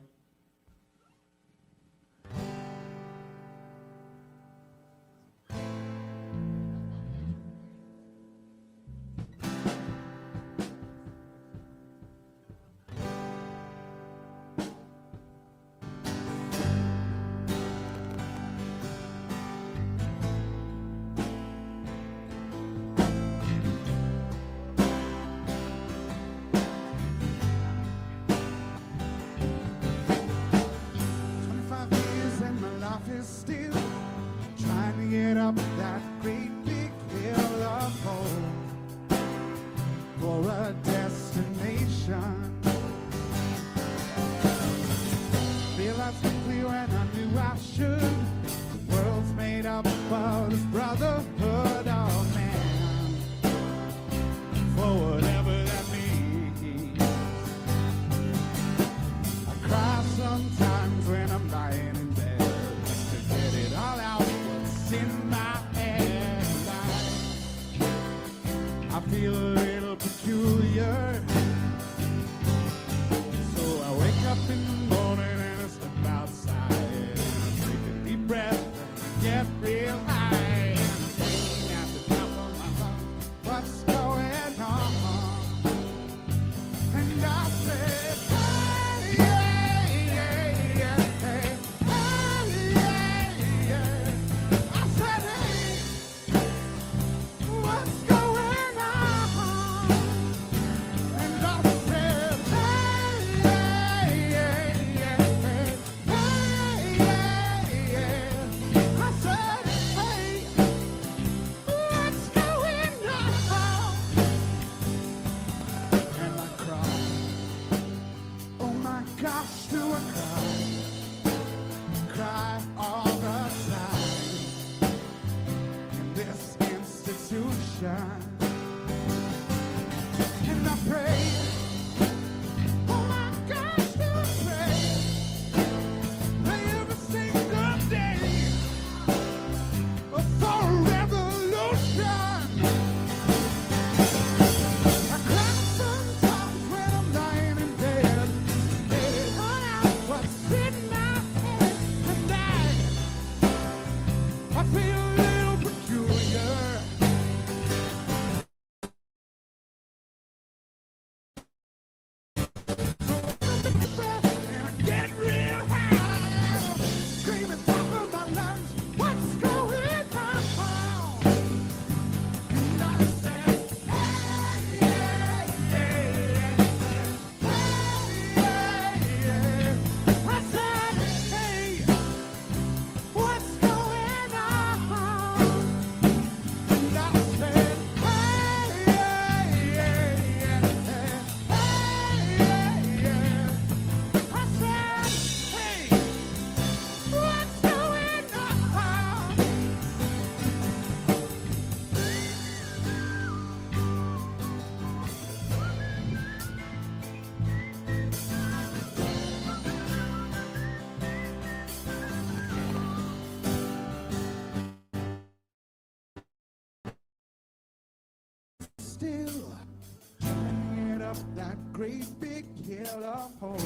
still, trying to get up that great big hill of hope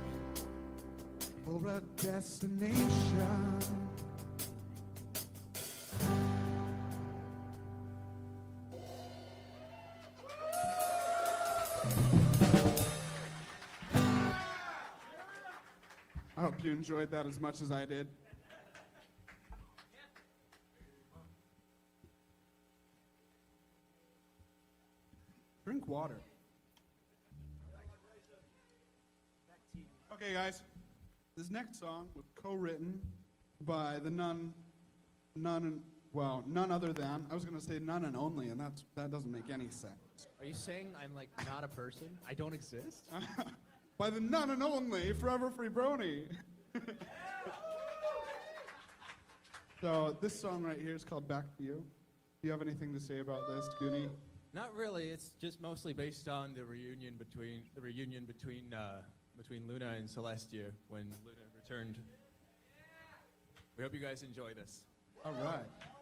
for a destination. I hope you enjoyed that as much as I did. Drink water. Okay, guys. This next song was co-written by the none other than, I was going to say none and only, and that doesn't make any sense. Are you saying I'm like not a person? I don't exist? By the none and only Forever Free Brony. So this song right here is called Back to You. Do you have anything to say about this, Goonie? Not really. It's just mostly based on the reunion between Luna and Celestia when Luna returned. We hope you guys enjoy this. All right.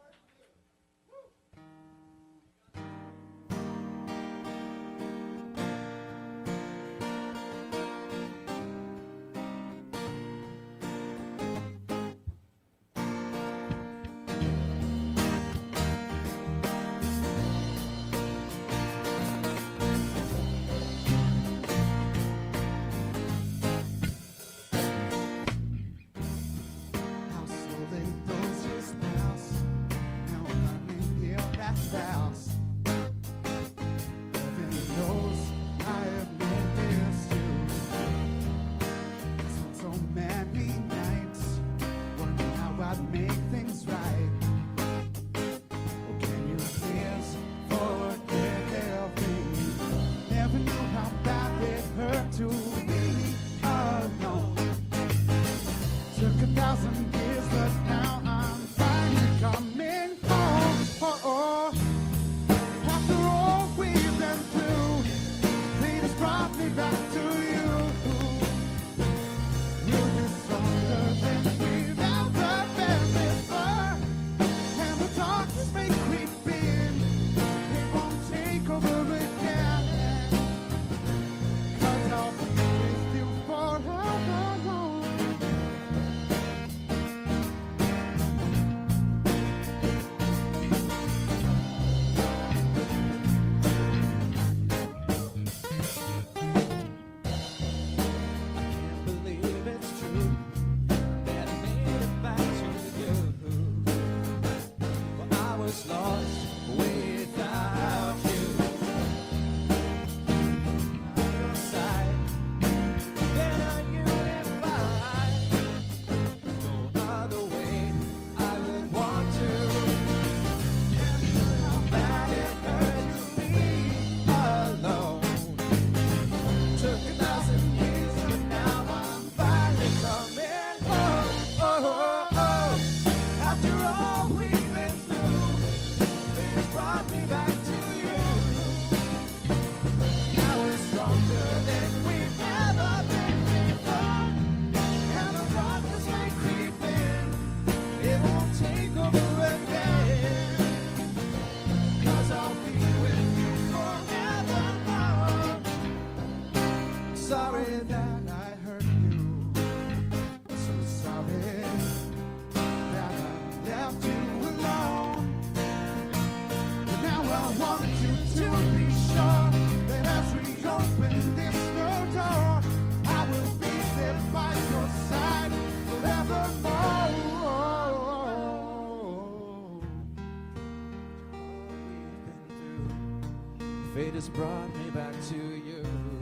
Fate has brought me back to you.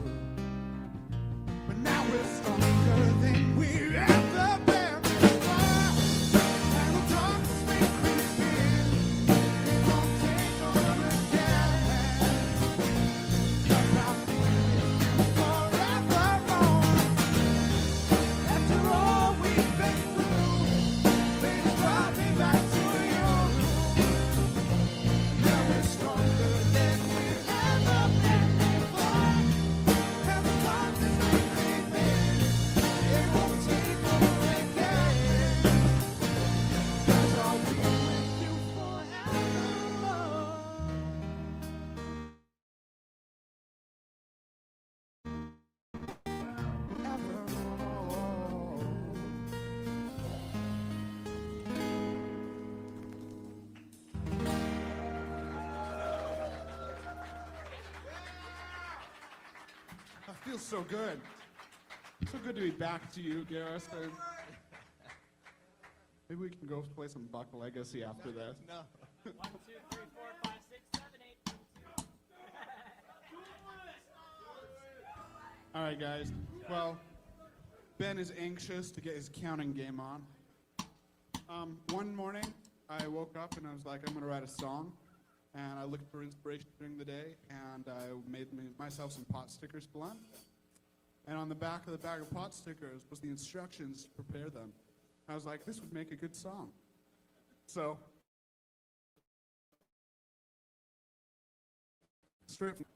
But now we're stronger than we've ever been before. And the darkness may creep in. It won't take over again. 'Cause I'll be with you forevermore. After all we've been through, fate has brought me back to you. Now we're stronger than we've ever been before. And the darkness may creep in. feels so good. So good to be back to you, Garrus. Maybe we can go play some Buck Legacy after this. No. 1, 2, 3, 4, 5, 6, 7, 8. All right, guys. Well, Ben is anxious to get his counting game on. One morning, I woke up and I was like, I'm going to write a song. And I looked for inspiration during the day, and I made myself some pot stickers for lunch. And on the back of the bag of pot stickers was the instructions to prepare them. I was like, this would make a good song. So, straight from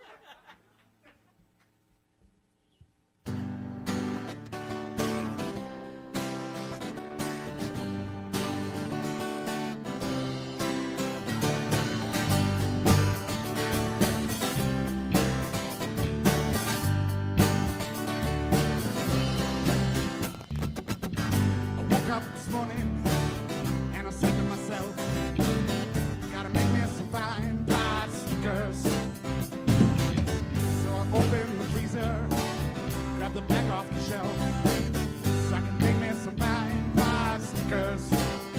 up this morning and I said to myself, gotta make me some fine pot stickers. So I opened the freezer, grabbed the back off the shelf, so I can make me some fine pot stickers.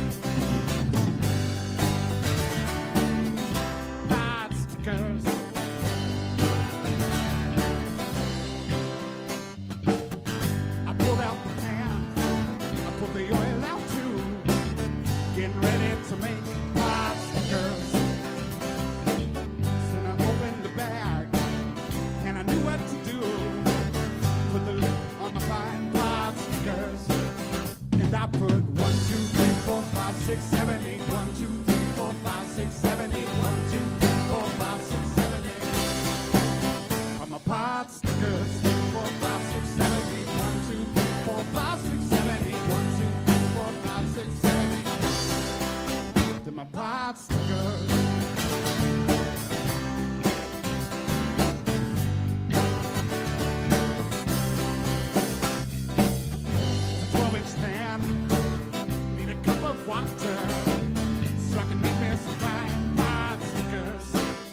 Pot stickers. I pulled out the pan, I put the oil out too, getting ready to make pot stickers. Then I opened the bag, and I knew what to do. Put the lid on the fine pot stickers, and I put 1, 2, 3, 4, 5, 6, 7, 8. 1, 2, 3, 4, 5, 6, 7, 8. 1, 2, 3, 4, 5, 6, 7, 8. On my pot stickers. 3, 4, 5, 6, 7, 8. 1, 2, 3, 4, 5, 6, 7, 8. 1, 2, 3, 4, 5, 6, 7, 8. To my pot stickers. A 12-inch pan, need a cup of water, so I can make me some fine pot stickers.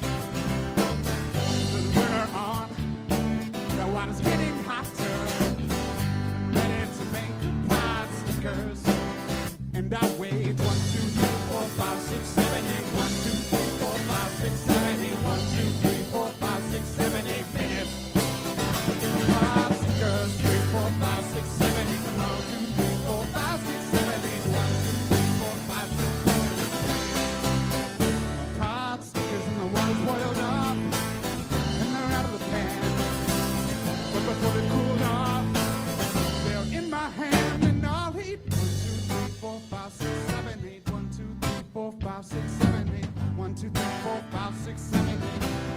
Put the burner on, the water's getting hotter, ready to make pot stickers. And I wait 1, 2, 3, 4, 5, 6, 7, 8. 1, 2, 3, 4, 5, 6, 7, 8. 1, 2, 3, 4, 5, 6, 7, 8 minutes. Pot stickers. 3, 4, 5, 6, 7, 8. 1, 2, 3, 4, 5, 6, 7, 8. 1, 2, 3, 4, 5, 6, 7, 8. Pot stickers and the water's boiled up, and they're out of the pan. But before they cooled off, they're in my hand, and I'll eat 1, 2, 3, 4, 5, 6, 7, 8. 1, 2, 3, 4, 5, 6, 7, 8. 1, 2, 3, 4, 5, 6, 7, 8.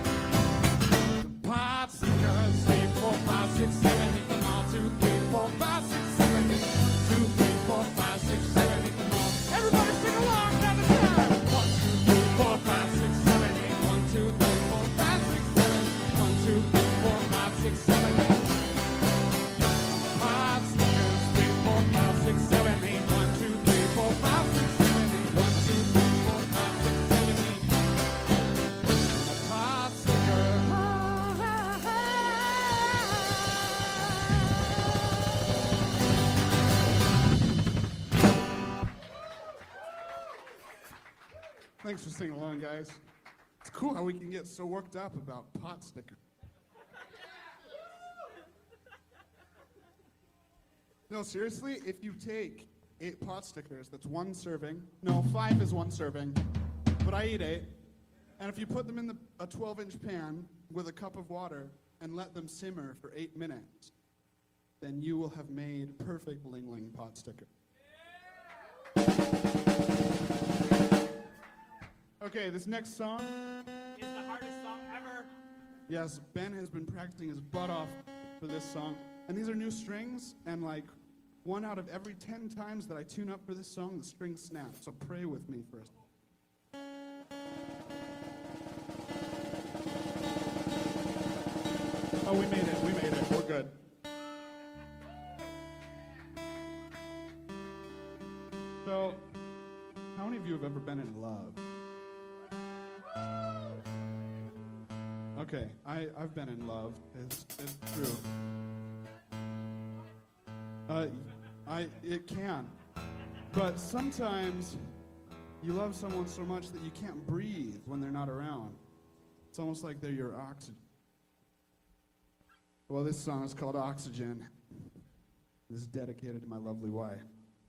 Pot stickers. 3, 4, 5, 6, 7, 8. Come on. 2, 3, 4, 5, 6, 7, 8. 2, 3, 4, 5, 6, 7, 8. Come on. Everybody sing along down the time. 1, 2, 3, 4, 5, 6, 7, 8. 1, 2, 3, 4, 5, 6, 7, 8. 1, 2, 3, 4, 5, 6, 7, 8. Pot stickers. 3, 4, 5, 6, 7, 8. 1, 2, 3, 4, 5, 6, 7, 8. 1, 2, 3, 4, 5, 6, 7, 8. Pot sticker. Thanks for singing along, guys. It's cool how we can get so worked up about pot stickers. No, seriously, if you take 8 pot stickers, that's 1 serving. No, 5 is 1 serving, but I eat 8. And if you put them in a 12-inch pan with a cup of water and let them simmer for 8 minutes, then you will have made perfect Ling Ling pot sticker. Okay, this next song It's the hardest song ever. Yes, Ben has been practicing his butt off for this song. And these are new strings, and like 1 out of every 10 times that I tune up for this song, the string snaps. So pray with me for a second. Oh, we made it, we're good. So, how many of you have ever been in love? Okay, I've been in love. It's true. It can. But sometimes you love someone so much that you can't breathe when they're not around. It's almost like they're your oxygen. Well, this song is called Oxygen. This is dedicated to my lovely wife.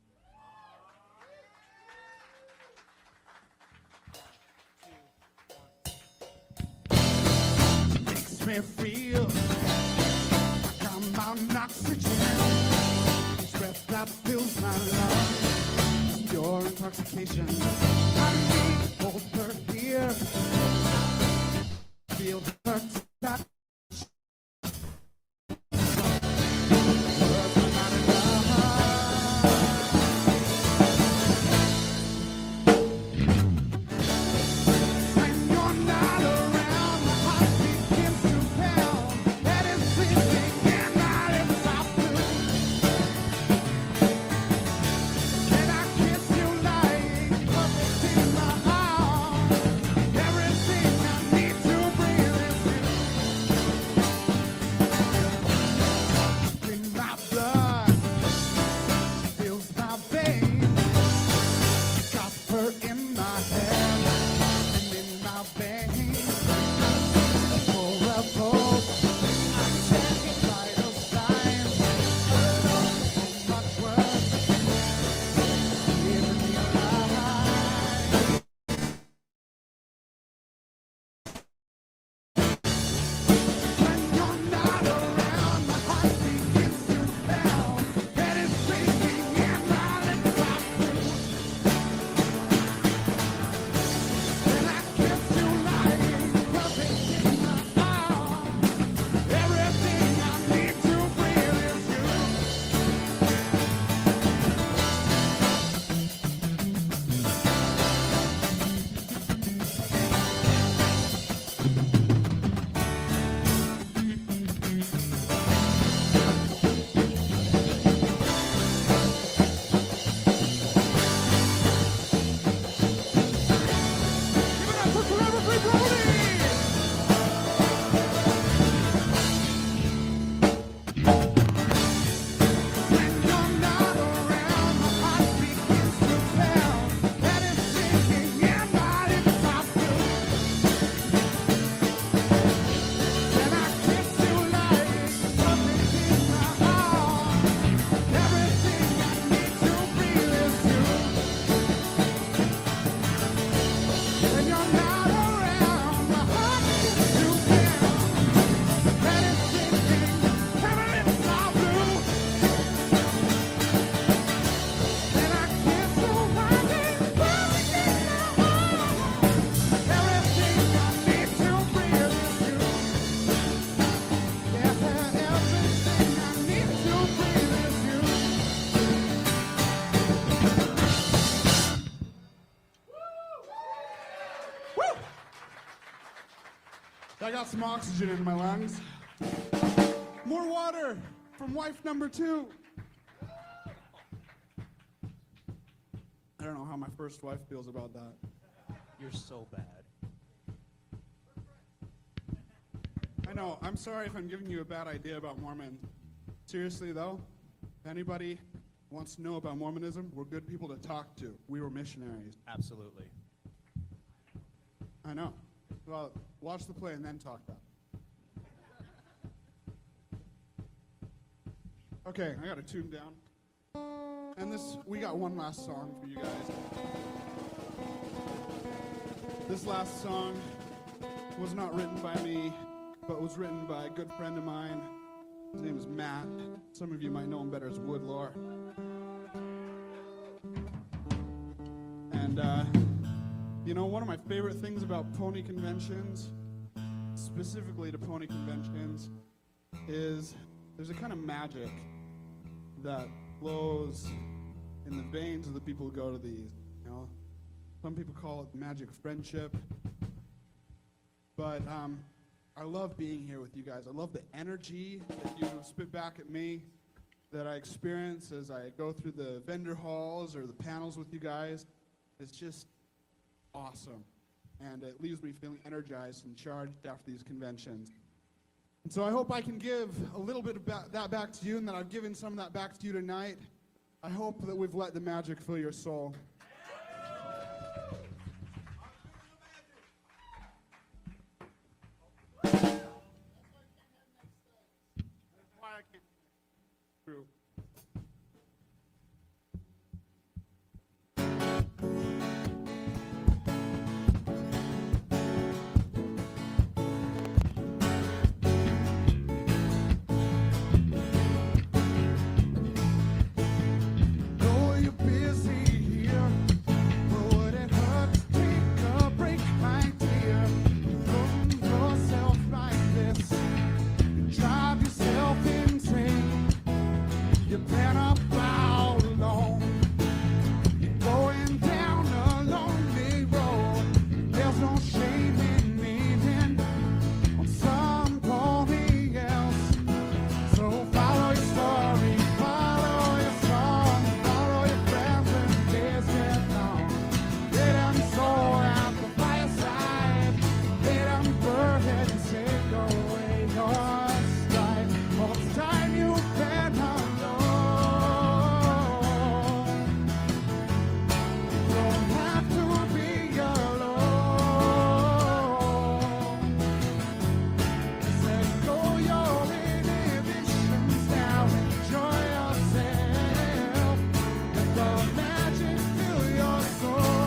Makes me feel like I'm on oxygen. Each breath that fills my lungs, pure intoxication. I need hold her here, feel her touch. I got some oxygen in my lungs. More water from wife number 2. I don't know how my first wife feels about that. You're so bad. I know, I'm sorry if I'm giving you a bad idea about Mormon. Seriously though, if anybody wants to know about Mormonism, we're good people to talk to. We were missionaries. Absolutely. I know. Well, watch the play and then talk about it. Okay, I gotta tune down. And we got one last song for you guys. This last song was not written by me, but was written by a good friend of mine. His name is Matt. Some of you might know him better as Woodlore. And, you know, one of my favorite things about pony conventions, specifically to pony conventions, is there's a kind of magic that flows in the veins of the people who go to these. You know, some people call it magic friendship, but I love being here with you guys. I love the energy that you spit back at me, that I experience as I go through the vendor halls or the panels with you guys. It's just awesome. and it leaves me feeling energized and charged after these conventions. And so I hope I can give a little bit of that back to you, and that I've given some of that back to you tonight. I hope that we've let the magic fill your soul. True. Know you're busy here, but would it hurt to take a break, my dear? From yourself like this, you drive yourself insane. You've been about alone. You're going down a lonely road. There's no shame in leaning on somebody else. So follow your story, follow your song, follow your friends when the days get long. Lay down your soul at the fireside. Lay down your burden and take away your strife. All this time you've been alone. Don't have to be alone. Let go your inhibitions now. Enjoy yourself. Let the magic fill your soul.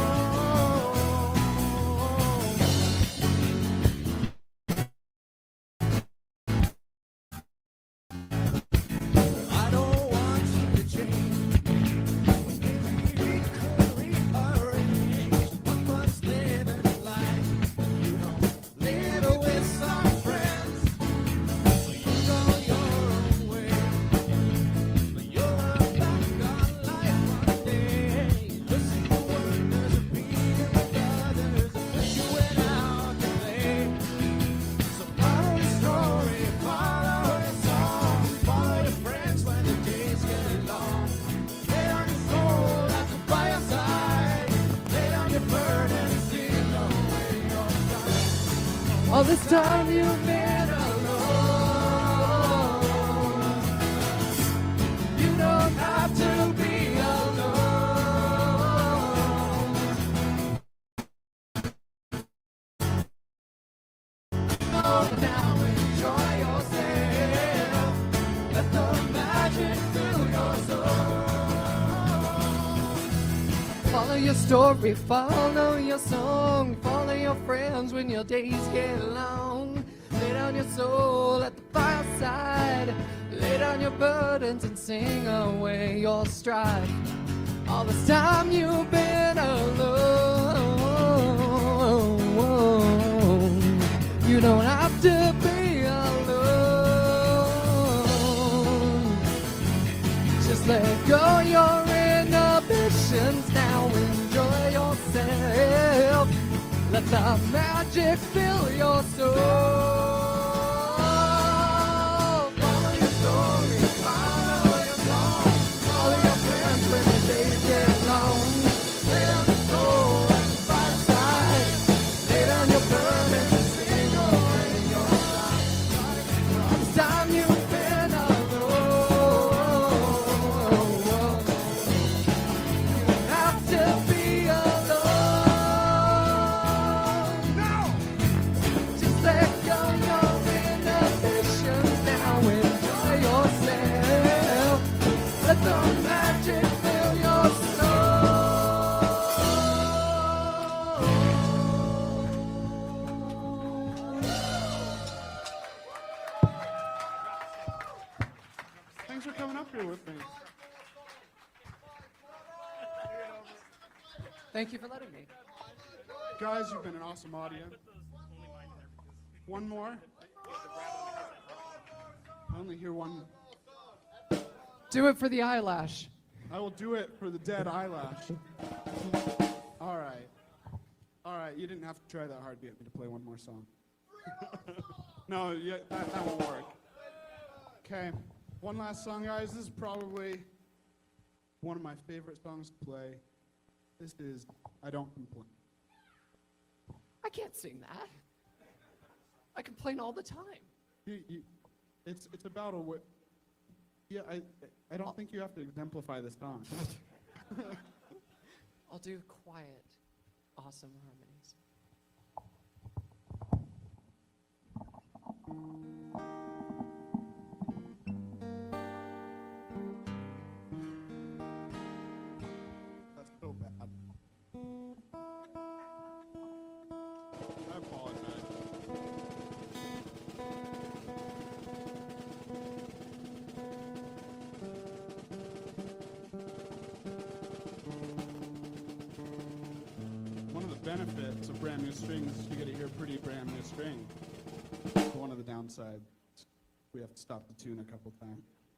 I don't want you to change. We could rearrange what was living life. You know, live with some friends. You go your own way. But you'll look back on life one day. Listen to wonders of being with others that you went out to play. So follow your story, follow your song, follow your friends when the days get long. Lay down your soul at the fireside, lay down your burden and sing away your time. All this time you've been alone. You don't have to be alone. Oh, now enjoy yourself. Let the magic fill your soul. Follow your story, follow your song, follow your friends when your days get long. Lay down your soul at the fireside, lay down your burdens and sing away your strife. All this time you've been alone. You don't have to be alone. Just let go your inhibitions now. Enjoy yourself. Let the magic fill your soul. Follow your story, follow your song, follow your friends when the days get long. Lay down your soul at the fireside, lay down your burden and sing away your life. All this time you've been alone. You don't have to be alone. Just let go your inhibitions now. Enjoy yourself. Let the magic fill your Thanks for coming up here with me. Thank you for letting me. Guys, you've been an awesome audience. One more? I only hear one. Do it for the eyelash. I will do it for the dead eyelash. All right. All right, you didn't have to try that hard to get me to play one more song. No, yeah, that won't work. Okay, one last song, guys. This is probably one of my favorite songs to play. This is I Don't Complain. can't sing that. I complain all the time. It's about a way. Yeah, I don't think you have to exemplify the song. I'll do quiet, awesome harmonies. That's so bad. I apologize. One of the benefits of brand new strings is you get to hear pretty brand new string. One of the downsides, we have to stop the tune a couple times.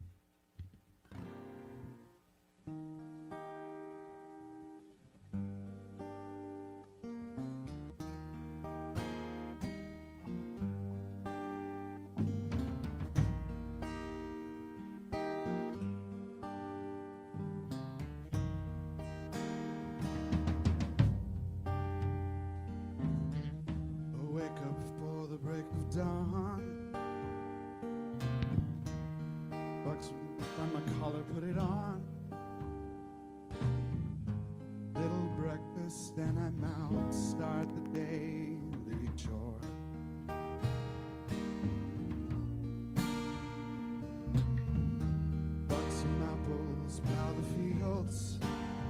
Wake up before the break of dawn. Bucks on my collar, put it on. Little breakfast, then I'm out. Start the daily chore. Bucks some apples, plow the fields.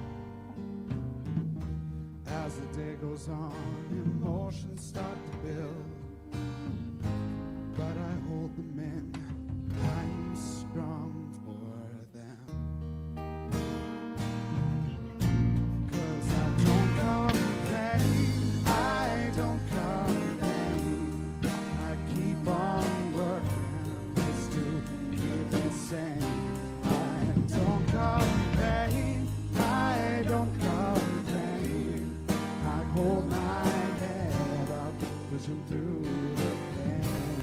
As the day goes on, emotions start to build. But I hold them in, I'm strong for them. 'Cause I don't complain, I don't complain. I keep on working just to keep it sane. I don't complain, I don't complain. I hold my head up, pushing through the pain.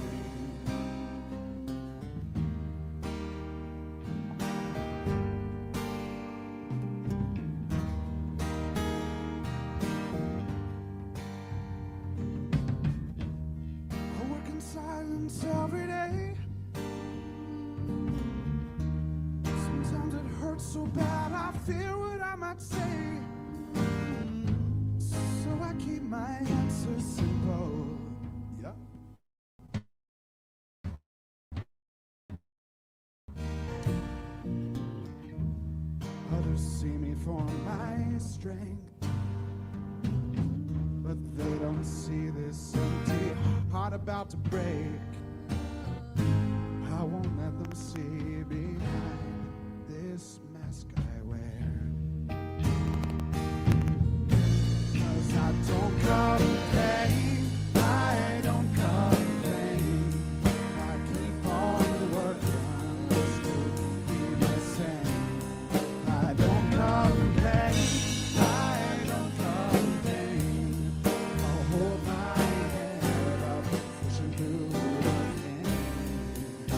I work in silence every day. Sometimes it hurts so bad I fear what I might say. So I keep my answers simple. Yeah. Others see me for my strength, but they don't see this empty heart about to break. I won't let them see behind this mask I wear. 'Cause I don't complain, I don't complain. I keep on working just to keep it sane. I don't complain, I don't complain. I'll hold my head up, pushing through the pain.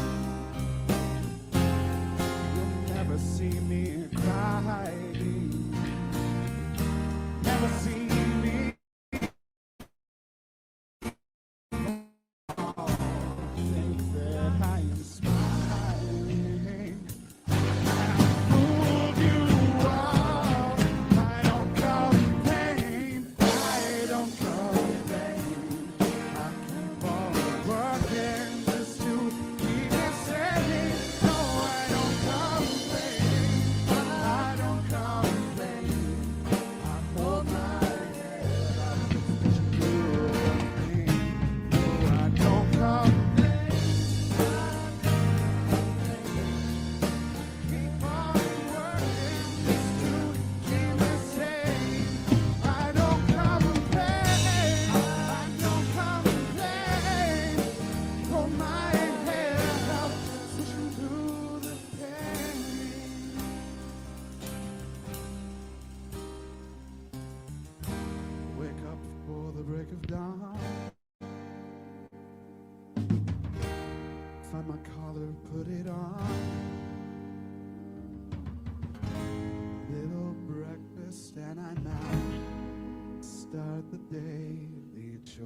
You'll never see me crying, never see me. Think that I am smiling. Fooled you all. I don't complain. I don't complain. I keep on working just to keep it sane. No, I don't complain. I don't complain. I hold my head up, pushing through the pain. No, I don't complain. Keep on working just to keep it sane. I don't complain. I don't complain. Hold my head up, pushing through the pain. Wake up before the break of dawn. Find my collar, put it on. Little breakfast and I'm out. Start the daily chore.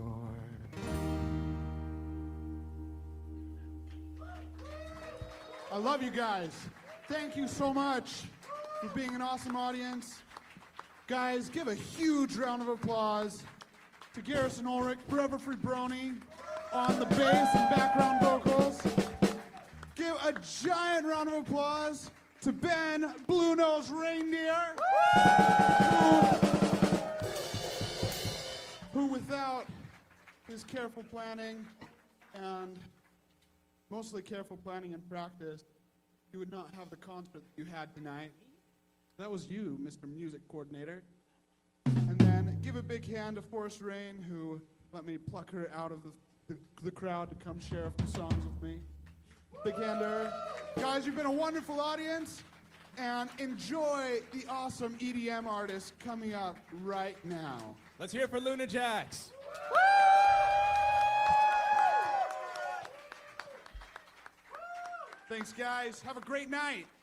love you guys. Thank you so much for being an awesome audience. Guys, give a huge round of applause to Garrison Ulrich, Forever Free Brony, on the bass and background vocals. Give a giant round of applause to Ben Blue Nose Reindeer, who without his careful planning and mostly careful planning and practice, you would not have the concert that you had tonight. That was you, Mr. Music Coordinator. And then give a big hand to Forrest Rain, who let me pluck her out of the crowd to come share a few songs with me. Big hand to her. Guys, you've been a wonderful audience, and enjoy the awesome EDM artists coming up right now. Let's hear it for Luna Jax. Thanks, guys. Have a great night.